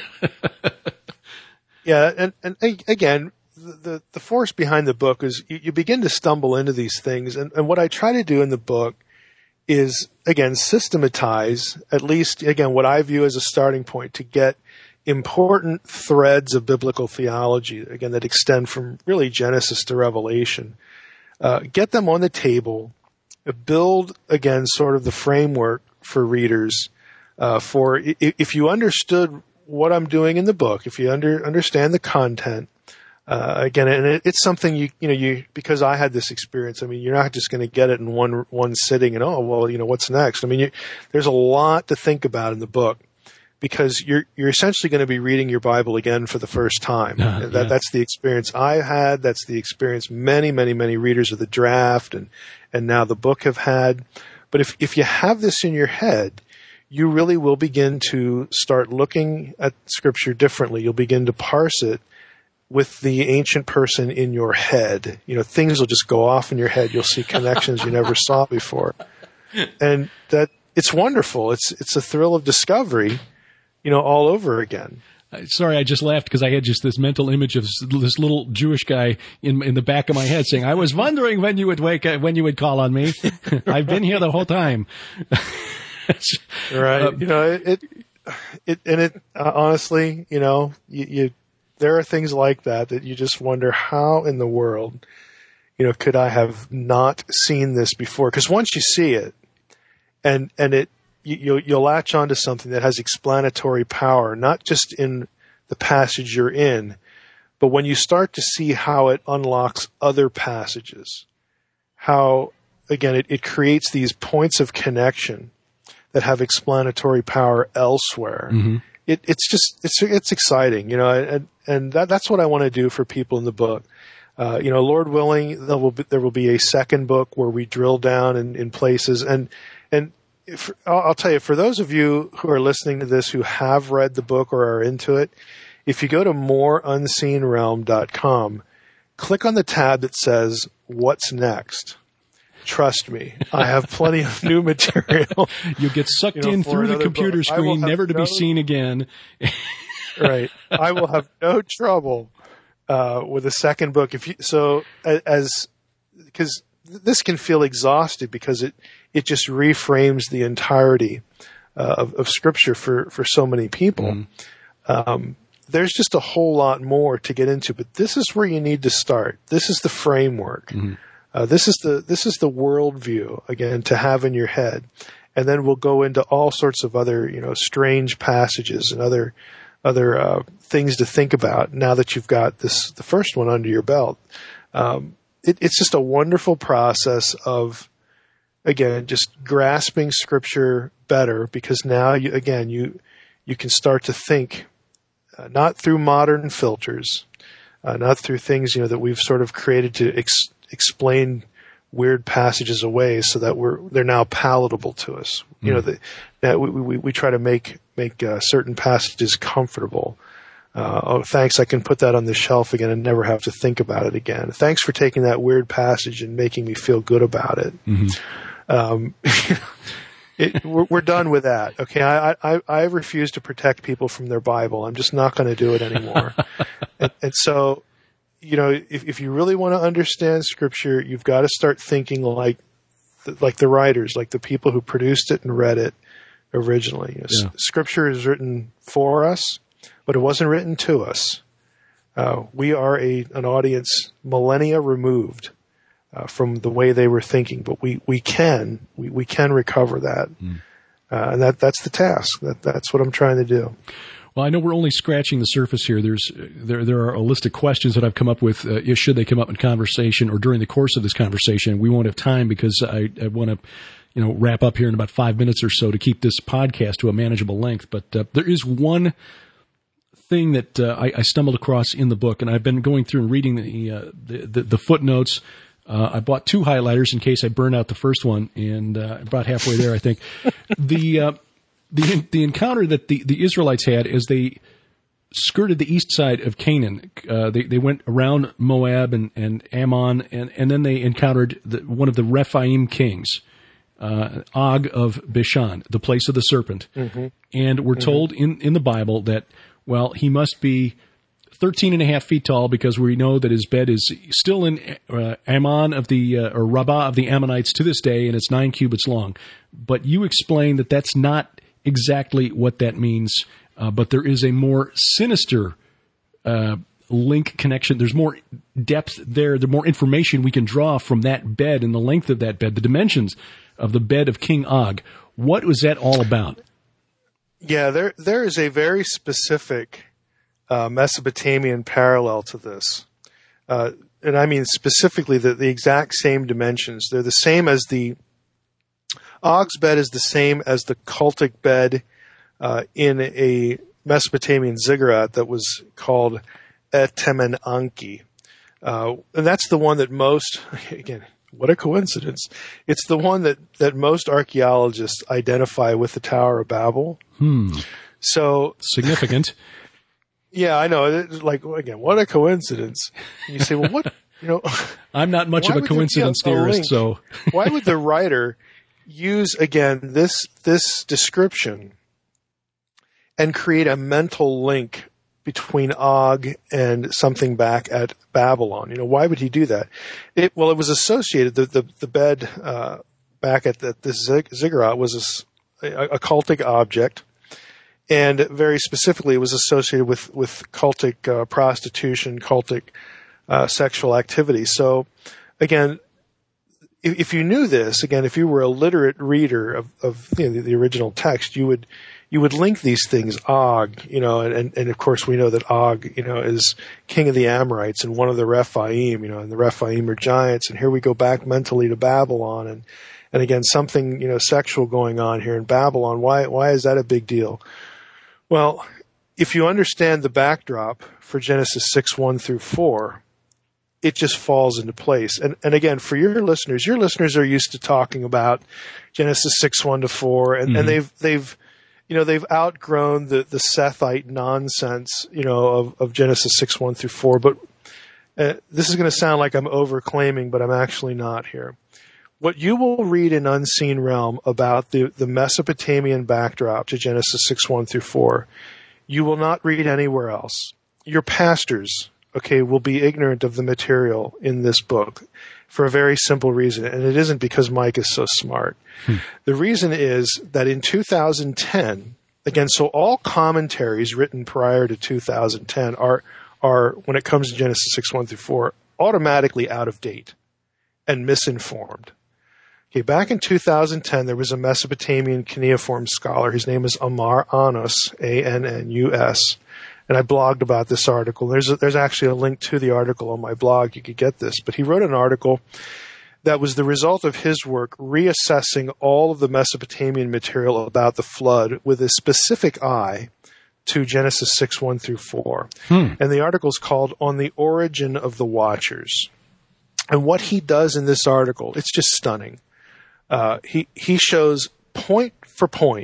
Yeah, and again, the force behind the book is you begin to stumble into these things. And what I try to do in the book is, again, systematize, at least, again, what I view as a starting point to get important threads of biblical theology, again, that extend from really Genesis to Revelation. Get them on the table, build, again, sort of the framework for readers for if you understood what I'm doing in the book, if you understand the content, again, and it's something you because I had this experience. I mean, you're not just going to get it in one sitting and what's next? I mean, there's a lot to think about in the book because you're essentially going to be reading your Bible again for the first time. That's the experience I had. That's the experience many, many, many readers of the draft and now the book have had. But if you have this in your head, you really will begin to start looking at Scripture differently. You'll begin to parse it with the ancient person in your head. Things will just go off in your head. You'll see connections you never saw before. And that it's wonderful. It's a thrill of discovery, all over again. Sorry, I just laughed because I had just this mental image of this little Jewish guy in the back of my head saying, "I was wondering when you would when you would call on me. I've been here the whole time." Right. Honestly, there are things like that you just wonder, how in the world, could I have not seen this before? Because once you see it, and you'll latch onto something that has explanatory power, not just in the passage you're in, but when you start to see how it unlocks other passages, how, again, it creates these points of connection that have explanatory power elsewhere. Mm-hmm. It's exciting, and that's what I want to do for people in the book. Lord willing, there will be a second book where we drill down in places, and I'll tell you, for those of you who are listening to this who have read the book or are into it, if you go to moreunseenrealm.com, click on the tab that says, "What's next?" Trust me, I have plenty of new material. You get sucked in through the computer screen, never to be seen again. Right. I will have no trouble with a second book. Because this can feel exhausting because it just reframes the entirety of Scripture for so many people. Mm. There's just a whole lot more to get into, but this is where you need to start. This is the framework. Mm. This is the worldview, again, to have in your head, and then we'll go into all sorts of other strange passages and other things to think about now that you've got the first one under your belt. It's just a wonderful process of, again, just grasping Scripture better, because now you can start to think not through modern filters, not through things that we've sort of created to explain weird passages away so that they're now palatable to us. We try to make certain passages comfortable. Thanks, I can put that on the shelf again and never have to think about it again. Thanks for taking that weird passage and making me feel good about it. Mm-hmm. We're done with that. Okay, I refuse to protect people from their Bible. I'm just not going to do it anymore. and so, if you really want to understand Scripture, you've got to start thinking like the writers, like the people who produced it and read it originally. Scripture is written for us, but it wasn't written to us. We are an audience millennia removed from the way they were thinking, but we can recover that, and that's the task. That's what I'm trying to do. Well, I know we're only scratching the surface here. There are a list of questions that I've come up with. Should they come up in conversation or during the course of this conversation? We won't have time because I want to, wrap up here in about 5 minutes or so to keep this podcast to a manageable length. But there is one thing that I stumbled across in the book, and I've been going through and reading the footnotes. I bought 2 highlighters in case I burn out the first one, and about halfway there, I think. The encounter that the Israelites had as they skirted the east side of Canaan, they went around Moab and Ammon, and then they encountered one of the Rephaim kings, Og of Bashan, the place of the serpent. Mm-hmm. And we're told in the Bible that, well, he must be 13 and a half feet tall, because we know that his bed is still in Ammon or Rabbah of the Ammonites to this day, and it's 9 cubits long. But you explain that that's not exactly what that means, but there is a more sinister link connection. There's more depth there. The more information we can draw from that bed and the length of that bed, the dimensions of the bed of King Og. What was that all about? Yeah, there is a very specific Mesopotamian parallel to this. And I mean specifically the exact same dimensions. They're the same as Og's bed is the same as the cultic bed in a Mesopotamian ziggurat that was called Etemenanki. And that's the one that most, again, what a coincidence. It's the one that most archaeologists identify with the Tower of Babel. So significant. Yeah, I know. It's like, again, what a coincidence. And you say, well, what, I'm not much of a coincidence theorist, so. Why would the writer use, again, this description and create a mental link between Og and something back at Babylon. Why would he do that? It was associated, the bed back at this ziggurat was a cultic object, and very specifically it was associated with cultic prostitution, cultic sexual activity. So, again, if you knew this, again, if you were a literate reader of the original text, you would link these things, Og, and of course we know that Og, is king of the Amorites and one of the Rephaim, and the Rephaim are giants, and here we go back mentally to Babylon, and again, something, sexual going on here in Babylon. Why is that a big deal? Well, if you understand the backdrop for Genesis 6:1 through 4, it just falls into place. And again, for your listeners are used to talking about Genesis 6:1 to 4, and they've outgrown the Sethite nonsense, of Genesis 6:1 through 4. But this is going to sound like I'm overclaiming, but I'm actually not here. What you will read in Unseen Realm about the Mesopotamian backdrop to Genesis 6:1 through 4, you will not read anywhere else. Your pastors, will be ignorant of the material in this book for a very simple reason, and it isn't because Mike is so smart. The reason is that in 2010, again, so all commentaries written prior to 2010 are when it comes to Genesis 6:1 through 4, automatically out of date and misinformed. Okay, back in 2010, there was a Mesopotamian cuneiform scholar. His name is Amar Annus, Annus, and I blogged about this article. There's actually a link to the article on my blog. You could get this. But he wrote an article that was the result of his work reassessing all of the Mesopotamian material about the flood with a specific eye to Genesis 6:1 through 4. And the article is called On the Origin of the Watchers. And what he does in this article, it's just stunning. He shows point for point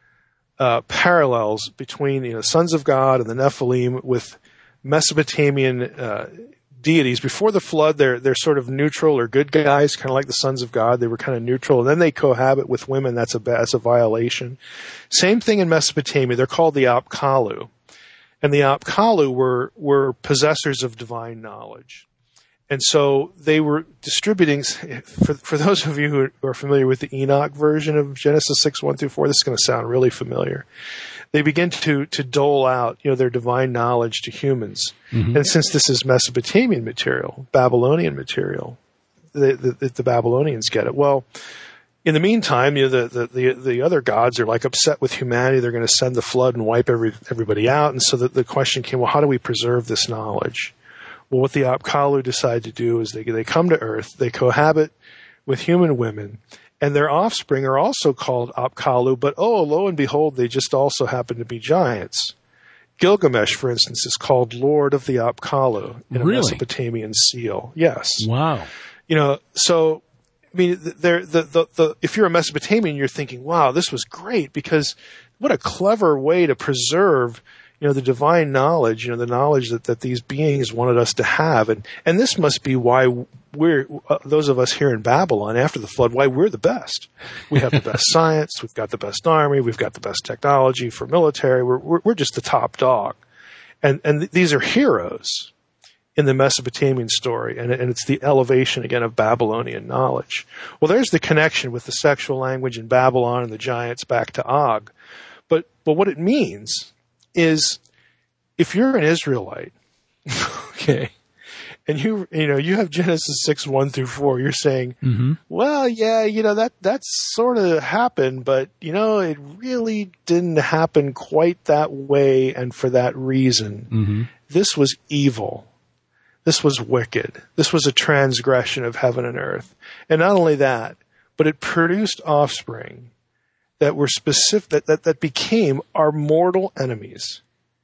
parallels between sons of God and the Nephilim with Mesopotamian deities. Before the flood, they're sort of neutral or good guys, kind of like the sons of God. They were kind of neutral, and then they cohabit with women. That's a violation. Same thing in Mesopotamia. They're called the Apkallu, and the Apkallu were possessors of divine knowledge. And so they were distributing, for those of you who are familiar with the Enoch version of Genesis 6:1 through 4, this is going to sound really familiar. They begin to dole out, their divine knowledge to humans. And since this is Mesopotamian material, Babylonian material, the Babylonians get it. Well, in the meantime, the other gods are like upset with humanity. They're going to send the flood and wipe everybody out. And so the question came, well, how do we preserve this knowledge? Well, what the Apkallu decide to do is they come to Earth, they cohabit with human women, and their offspring are also called Apkallu, but lo and behold, they just also happen to be giants. Gilgamesh, for instance, is called Lord of the Apkallu in a Mesopotamian seal. Yes. Wow. So, I mean, if you're a Mesopotamian, you're thinking, wow, this was great, because what a clever way to preserve the divine knowledge, the knowledge that these beings wanted us to have. And this must be why we're, those of us here in Babylon after the flood, why we're the best. We have the best science, we've got the best army, we've got the best technology for military, we're just the top dog. And these are heroes in the Mesopotamian story, and it's the elevation, again, of Babylonian knowledge. Well, there's the connection with the sexual language in Babylon and the giants back to Og. But what it means is, if you're an Israelite, okay, and you have Genesis 6:1 through 4, you're saying, well, yeah, that sort of happened, but it really didn't happen quite that way, and for that reason. This was evil. This was wicked. This was a transgression of heaven and earth. And not only that, but it produced offspring that were specific, that became our mortal enemies.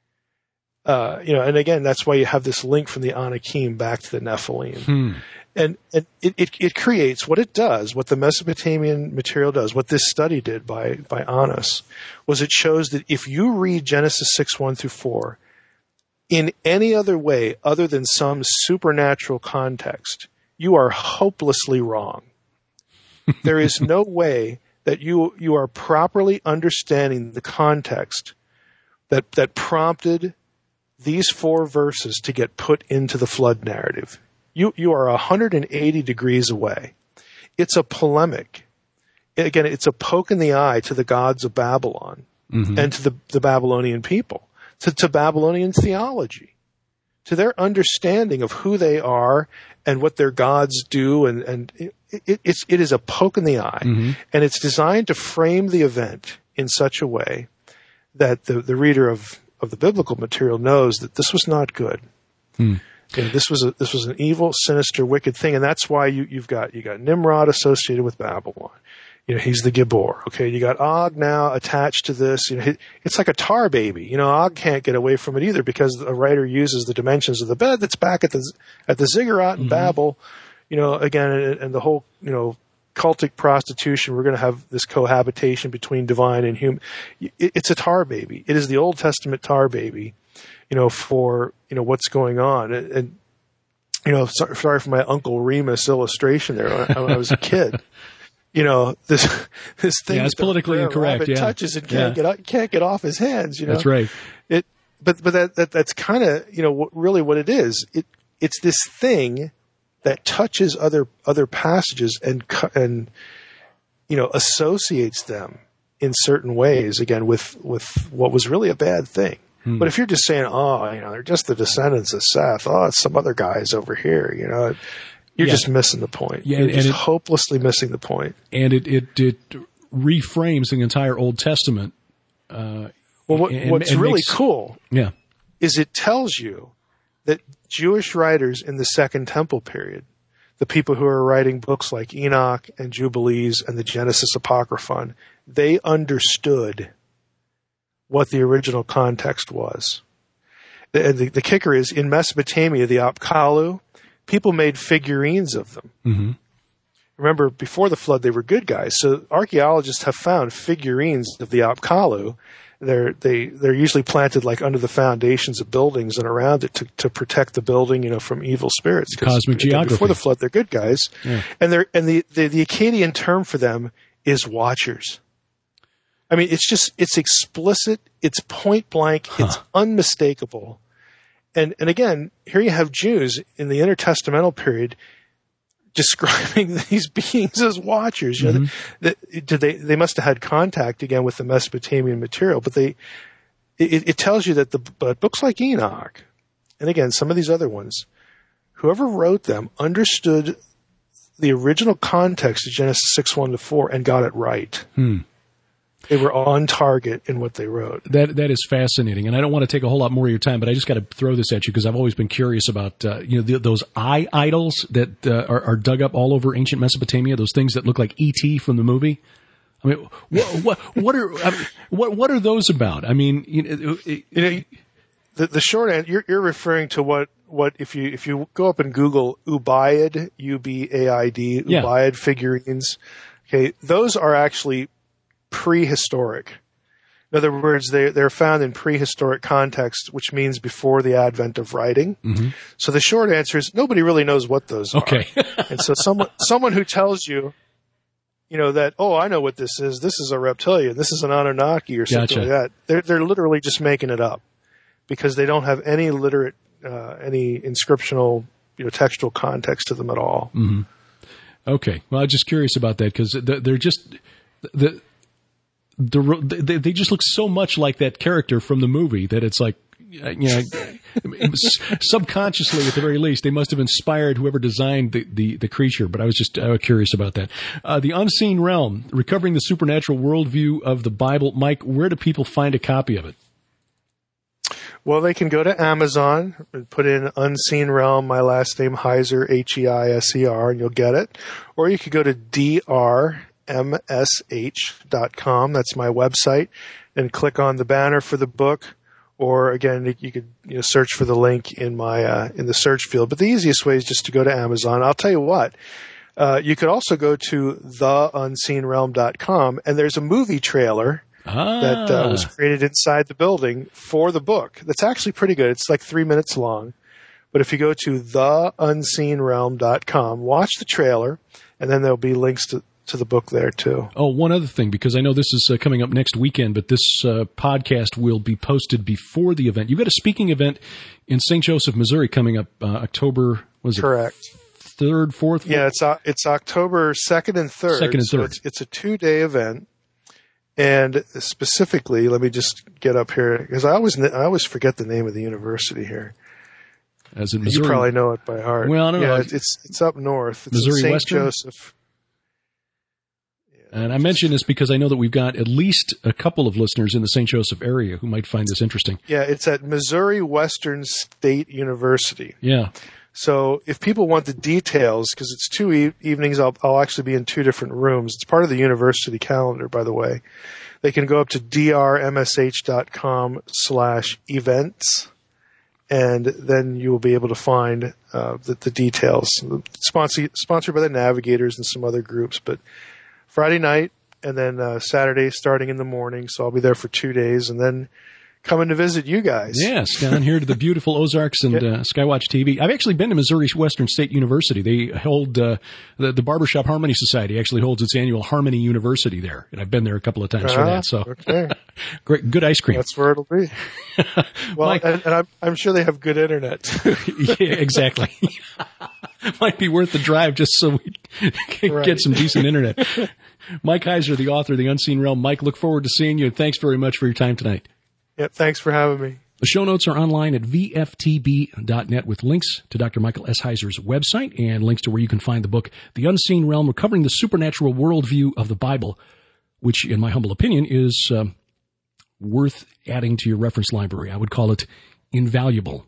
And again, that's why you have this link from the Anakim back to the Nephilim. And it creates what it does, what the Mesopotamian material does, what this study did by Annus, was it shows that if you read Genesis 6:1 through 4 in any other way other than some supernatural context, you are hopelessly wrong. There is no way that you are properly understanding the context that prompted these 4 verses to get put into the flood narrative. You are 180 degrees away. It's a polemic. Again, it's a poke in the eye to the gods of Babylon and to the Babylonian people, to Babylonian theology, to their understanding of who they are and what their gods do. And it is a poke in the eye. And it's designed to frame the event in such a way that the reader of the biblical material knows that this was not good. And this was an evil, sinister, wicked thing, and that's why you got Nimrod associated with Babylon. He's the Gibor. Okay, you got Og now attached to this. It's like a tar baby. Og can't get away from it either because a writer uses the dimensions of the bed that's back at the ziggurat in Babel. Again, and the whole cultic prostitution. We're going to have this cohabitation between divine and human. It's a tar baby. It is the Old Testament tar baby. For what's going on, and sorry for my Uncle Remus illustration there. When I was a kid, this thing. Yeah, it's politically incorrect. Yeah, touches and can't get off his hands. That's right. But that's kind of really what it is. It's this thing that touches other passages and associates them in certain ways. Again, with what was really a bad thing. But if you're just saying, they're just the descendants of Seth. It's some other guys over here. You're just missing the point. Yeah, you're just hopelessly missing the point. And it reframes the entire Old Testament. What's really cool is it tells you that Jewish writers in the Second Temple period, the people who are writing books like Enoch and Jubilees and the Genesis Apocryphon, they understood what the original context was. The kicker is, in Mesopotamia, the Apkallu, people made figurines of them. Remember, before the flood, they were good guys. So archaeologists have found figurines of the Apkallu. They're usually planted like under the foundations of buildings and around it to protect the building, from evil spirits. Cosmic geography. Before the flood, they're good guys. Yeah. And the Akkadian term for them is watchers. I mean, it's explicit, it's point blank, it's unmistakable. And again, here you have Jews in the intertestamental period describing these beings as watchers. They must have had contact again with the Mesopotamian material, but it tells you that but books like Enoch, and again, some of these other ones, whoever wrote them understood the original context of Genesis 6:1-4 and got it right. They were on target in what they wrote. That is fascinating, and I don't want to take a whole lot more of your time, but I just got to throw this at you because I've always been curious about those eye idols that are dug up all over ancient Mesopotamia. Those things that look like E.T. from the movie. I mean, what are those about? I mean, the short answer, you're referring to what if you go up and Google Ubaid, Ubaid, Ubaid figurines. Okay, those are actually prehistoric. In other words, they're found in prehistoric context, which means before the advent of writing. So the short answer is nobody really knows what those are. And so someone who tells you, that, I know what this is a reptilian, this is an Anunnaki or something like that. They're literally just making it up because they don't have any literate, any inscriptional, textual context to them at all. Okay. Well, I'm just curious about that because they're just they just look so much like that character from the movie that it's like, subconsciously at the very least, they must have inspired whoever designed the creature. But I was just curious about that. The Unseen Realm, Recovering the Supernatural Worldview of the Bible. Mike, where do people find a copy of it? Well, they can go to Amazon and put in Unseen Realm, my last name, Heiser, Heiser, and you'll get it. Or you could go to drmsh.com. That's my website, and click on the banner for the book. Or again, you could search for the link in my in the search field. But the easiest way is just to go to Amazon. I'll tell you what. You could also go to theunseenrealm.com, and there's a movie trailer that was created inside the building for the book. That's actually pretty good. It's like 3 minutes long. But if you go to theunseenrealm.com, watch the trailer, and then there'll be links to to the book there too. Oh, one other thing, because I know this is coming up next weekend, but this podcast will be posted before the event. You've got a speaking event in St. Joseph, Missouri, coming up October. Was it? Correct. 3rd, 4th? Yeah, it's October 2nd and 3rd. 2nd and 3rd. So it's a 2-day event. And specifically, let me just get up here, because I always forget the name of the university here. As in Missouri. You probably know it by heart. Well, I don't know. It's up north. It's Missouri St. Western? Joseph. And I mention this because I know that we've got at least a couple of listeners in the St. Joseph area who might find this interesting. Yeah, it's at Missouri Western State University. Yeah. So if people want the details, because it's 2 evenings, I'll actually be in 2 different rooms. It's part of the university calendar, by the way. They can go up to drmsh.com/events, and then you will be able to find the details. Sponsored by the Navigators and some other groups, but Friday night and then Saturday starting in the morning. So I'll be there for 2 days, and then coming to visit you guys. Yes, down here to the beautiful Ozarks and Skywatch TV. I've actually been to Missouri Western State University. They hold the Barbershop Harmony Society actually holds its annual Harmony University there, and I've been there a couple of times for that. So, okay. Great, good ice cream. That's where it'll be. Well, Mike, and I'm sure they have good internet too. Yeah, exactly. Might be worth the drive just so we can get some decent internet. Mike Heiser, the author of The Unseen Realm. Mike, look forward to seeing you, and thanks very much for your time tonight. Yeah, thanks for having me. The show notes are online at vftb.net with links to Dr. Michael S. Heiser's website and links to where you can find the book, The Unseen Realm, Recovering the Supernatural Worldview of the Bible, which, in my humble opinion, is worth adding to your reference library. I would call it invaluable.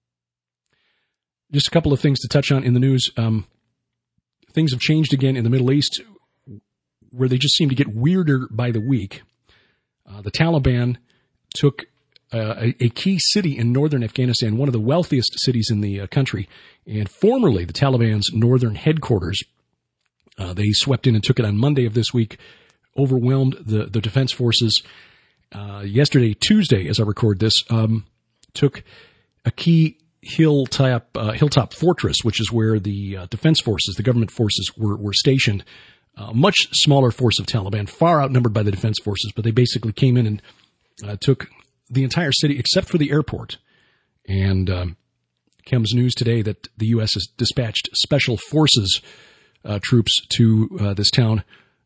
Just a couple of things to touch on in the news. Things have changed again in the Middle East, where they just seem to get weirder by the week. The Taliban took a key city in northern Afghanistan, one of the wealthiest cities in the country, and formerly the Taliban's northern headquarters. They swept in and took it on Monday of this week, overwhelmed the defense forces. Yesterday, Tuesday, as I record this, took a key hilltop fortress, which is where the defense forces, the government forces, were stationed. Much smaller force of Taliban, far outnumbered by the defense forces, but they basically came in and took the entire city except for the airport. And comes news today that the U.S. has dispatched special forces troops to this town.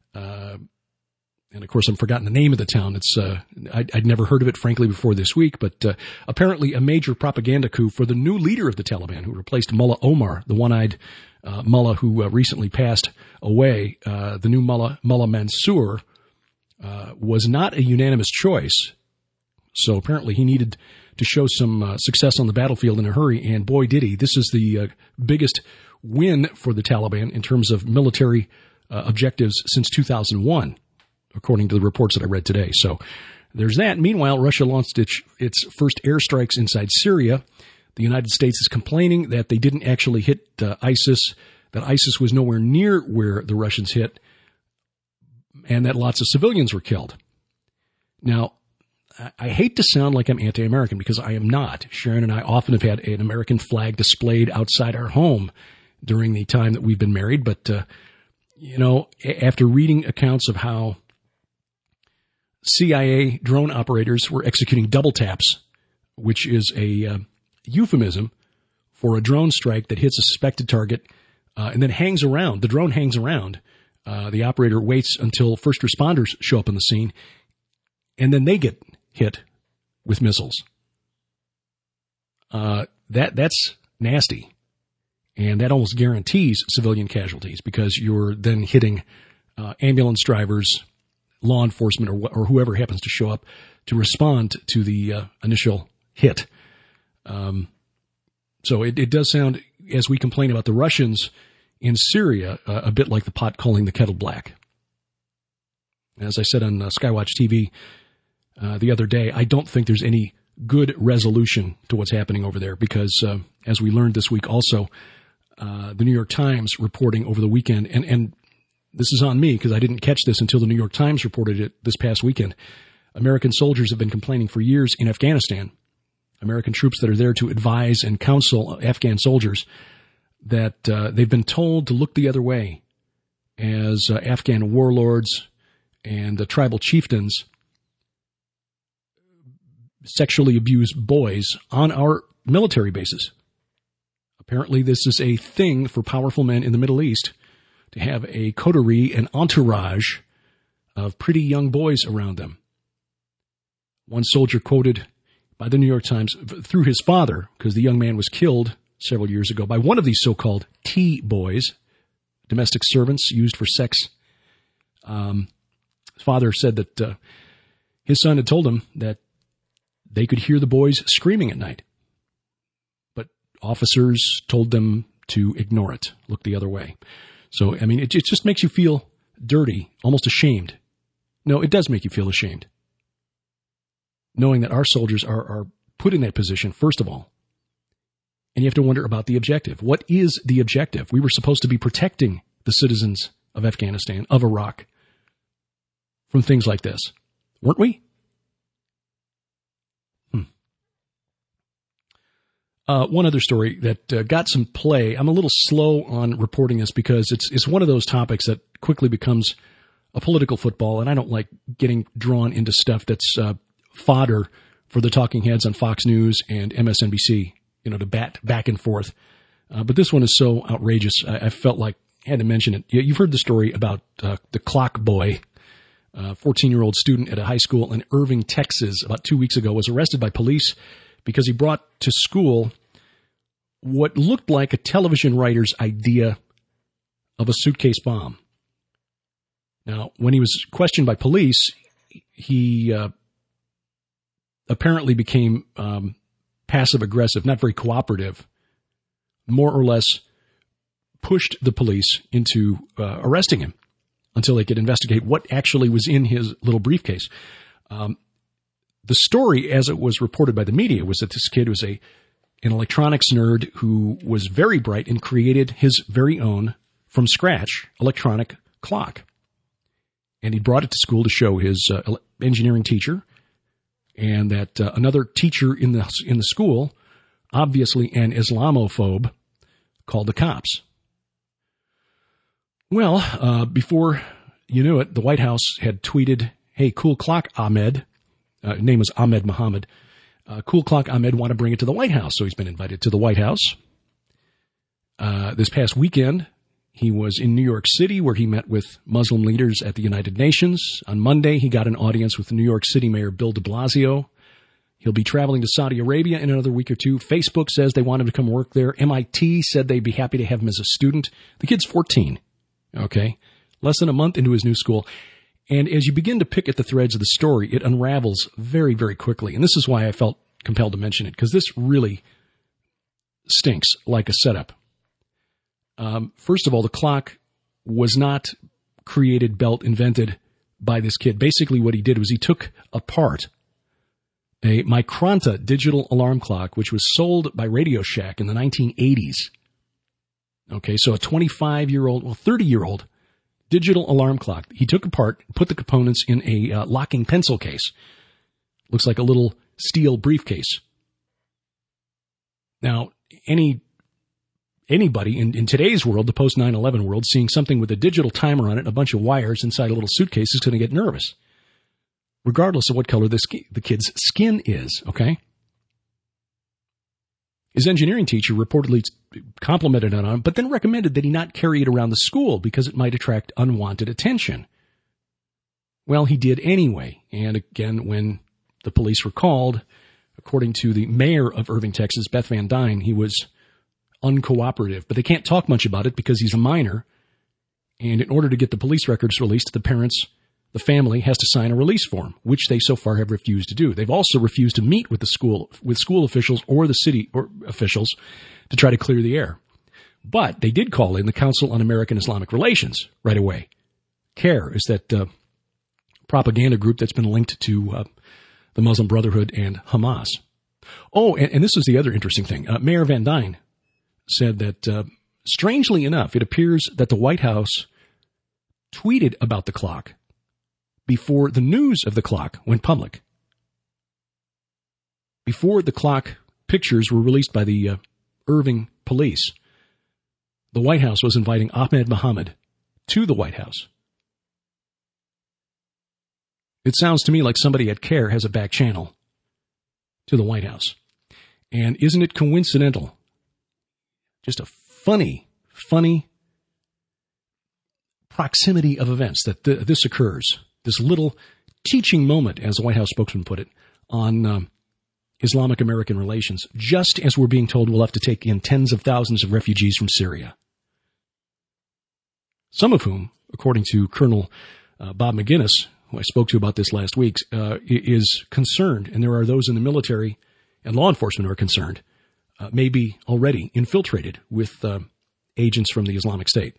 And of course, I've forgotten the name of the town. It's I'd never heard of it, frankly, before this week. But apparently, a major propaganda coup for the new leader of the Taliban, who replaced Mullah Omar, the one-eyed mullah who recently passed away. The new Mullah Mansour was not a unanimous choice. So apparently, he needed to show some success on the battlefield in a hurry. And boy, did he! This is the biggest win for the Taliban in terms of military objectives since 2001. According to the reports that I read today. So there's that. Meanwhile, Russia launched its first airstrikes inside Syria. The United States is complaining that they didn't actually hit ISIS, that ISIS was nowhere near where the Russians hit, and that lots of civilians were killed. Now, I hate to sound like I'm anti-American because I am not. Sharon and I often have had an American flag displayed outside our home during the time that we've been married. But, after reading accounts of how CIA drone operators were executing double taps, which is a euphemism for a drone strike that hits a suspected target and then hangs around. The drone hangs around. The operator waits until first responders show up on the scene, and then they get hit with missiles. That's nasty, and that almost guarantees civilian casualties because you're then hitting ambulance drivers, law enforcement, or whoever happens to show up to respond to the initial hit. So it does sound, as we complain about the Russians in Syria, a bit like the pot calling the kettle black. As I said on Skywatch TV the other day, I don't think there's any good resolution to what's happening over there because, as we learned this week also, the New York Times reporting over the weekend, and this is on me because I didn't catch this until the New York Times reported it this past weekend. American soldiers have been complaining for years in Afghanistan, American troops that are there to advise and counsel Afghan soldiers, that they've been told to look the other way as Afghan warlords and the tribal chieftains sexually abuse boys on our military bases. Apparently, this is a thing for powerful men in the Middle East to have a coterie, an entourage of pretty young boys around them. One soldier quoted by the New York Times through his father, because the young man was killed several years ago by one of these so-called T-boys, domestic servants used for sex. His father said that his son had told him that they could hear the boys screaming at night. But officers told them to ignore it, look the other way. So, I mean, it just makes you feel dirty, almost ashamed. No, it does make you feel ashamed, knowing that our soldiers are put in that position, first of all. And you have to wonder about the objective. What is the objective? We were supposed to be protecting the citizens of Afghanistan, of Iraq, from things like this, weren't we? One other story that got some play. I'm a little slow on reporting this because it's one of those topics that quickly becomes a political football, and I don't like getting drawn into stuff that's fodder for the talking heads on Fox News and MSNBC, to bat back and forth. But this one is so outrageous, I felt like I had to mention it. You've heard the story about the clock boy, 14-year-old student at a high school in Irving, Texas, about 2 weeks ago, was arrested by police because he brought to school what looked like a television writer's idea of a suitcase bomb. Now, when he was questioned by police, he apparently became passive-aggressive, not very cooperative, more or less pushed the police into arresting him until they could investigate what actually was in his little briefcase. The story, as it was reported by the media, was that this kid was an electronics nerd who was very bright and created his very own, from scratch, electronic clock. And he brought it to school to show his engineering teacher, and that another teacher in the school, obviously an Islamophobe, called the cops. Well, before you knew it, the White House had tweeted, "Hey, cool clock Ahmed," name was Ahmed Mohammed. Cool clock Ahmed want to bring it to the White House, so he's been invited to the White House. This past weekend, he was in New York City, where he met with Muslim leaders at the United Nations. On Monday, he got an audience with New York City Mayor Bill de Blasio. He'll be traveling to Saudi Arabia in another week or two. Facebook says they want him to come work there. MIT said they'd be happy to have him as a student. The kid's 14, okay? Less than a month into his new school. And as you begin to pick at the threads of the story, it unravels very, very quickly. And this is why I felt compelled to mention it, because this really stinks like a setup. First of all, the clock was not created, built, invented by this kid. Basically, what he did was he took apart a Micronta digital alarm clock, which was sold by Radio Shack in the 1980s. Okay, so a 25-year-old, 30-year-old digital alarm clock. He took apart, put the components in a locking pencil case. Looks like a little steel briefcase. Now, anybody in today's world, the post 9/11 world, seeing something with a digital timer on it and a bunch of wires inside a little suitcase is going to get nervous, regardless of what color the kid's skin is, okay? His engineering teacher reportedly complimented on him, but then recommended that he not carry it around the school because it might attract unwanted attention. Well, he did anyway, and again, when the police were called, according to the mayor of Irving, Texas, Beth Van Dyne, he was uncooperative, but they can't talk much about it because he's a minor, and in order to get the police records released, the family has to sign a release form, which they so far have refused to do. They've also refused to meet with school officials or the city or officials to try to clear the air. But they did call in the Council on American Islamic Relations right away. CARE is that propaganda group that's been linked to the Muslim Brotherhood and Hamas. Oh, and this is the other interesting thing. Mayor Van Dyne said that, strangely enough, it appears that the White House tweeted about the clock before the news of the clock went public. Before the clock pictures were released by the Irving police, the White House was inviting Ahmed Mohammed to the White House. It sounds to me like somebody at CARE has a back channel to the White House. And isn't it coincidental? Just a funny proximity of events that this occurs. This little teaching moment, as the White House spokesman put it, on Islamic-American relations, just as we're being told we'll have to take in tens of thousands of refugees from Syria. Some of whom, according to Colonel Bob McGinnis, who I spoke to about this last week, is concerned, and there are those in the military and law enforcement who are concerned, may be already infiltrated with agents from the Islamic State.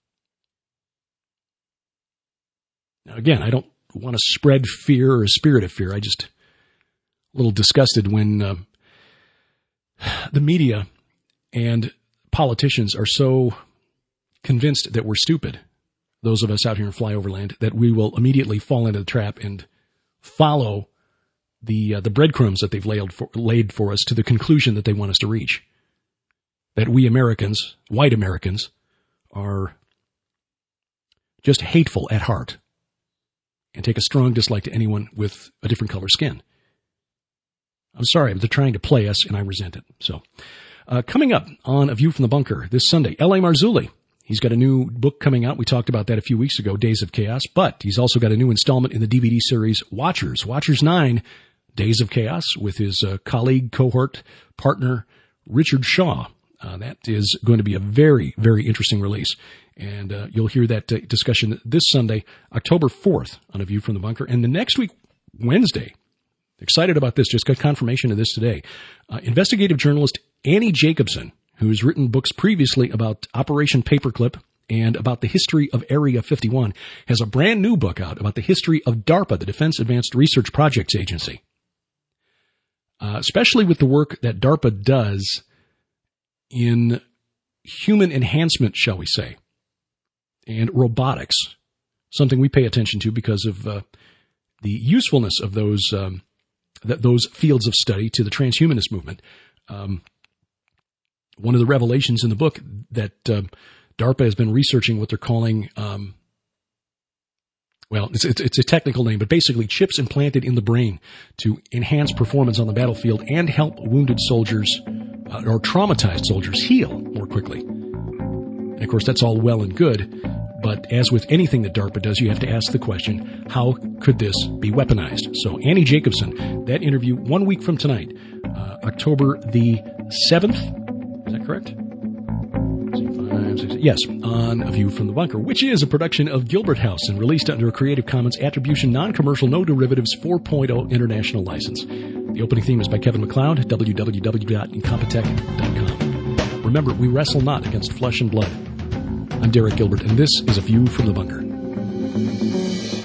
Now, again, I don't want to spread fear or a spirit of fear. I just a little disgusted when the media and politicians are so convinced that we're stupid, those of us out here in flyover land, that we will immediately fall into the trap and follow the breadcrumbs that they've laid for us to the conclusion that they want us to reach. That we Americans, white Americans, are just hateful at heart and take a strong dislike to anyone with a different color skin. I'm sorry, but they're trying to play us, and I resent it. So, coming up on A View from the Bunker this Sunday, L.A. Marzulli. He's got a new book coming out. We talked about that a few weeks ago, Days of Chaos. But he's also got a new installment in the DVD series Watchers. Watchers 9, Days of Chaos, with his colleague, cohort, partner, Richard Shaw. That is going to be a very, very interesting release. And you'll hear that discussion this Sunday, October 4th, on A View from the Bunker. And the next week, Wednesday, excited about this, just got confirmation of this today. Investigative journalist Annie Jacobson, who has written books previously about Operation Paperclip and about the history of Area 51, has a brand new book out about the history of DARPA, the Defense Advanced Research Projects Agency. Especially with the work that DARPA does in human enhancement, shall we say, and robotics, something we pay attention to because of the usefulness of those fields of study to the transhumanist movement. One of the revelations in the book that DARPA has been researching what they're calling, it's a technical name, but basically chips implanted in the brain to enhance performance on the battlefield and help wounded soldiers or traumatized soldiers heal more quickly. And of course, that's all well and good, but as with anything that DARPA does, you have to ask the question, how could this be weaponized? So Annie Jacobson, that interview 1 week from tonight, October the 7th, is that correct? 5, 6, yes, on A View from the Bunker, which is a production of Gilbert House and released under a Creative Commons Attribution Non-Commercial No Derivatives 4.0 International License. The opening theme is by Kevin MacLeod, www.incompetech.com. Remember, we wrestle not against flesh and blood. I'm Derek Gilbert, and this is A View from the Bunker.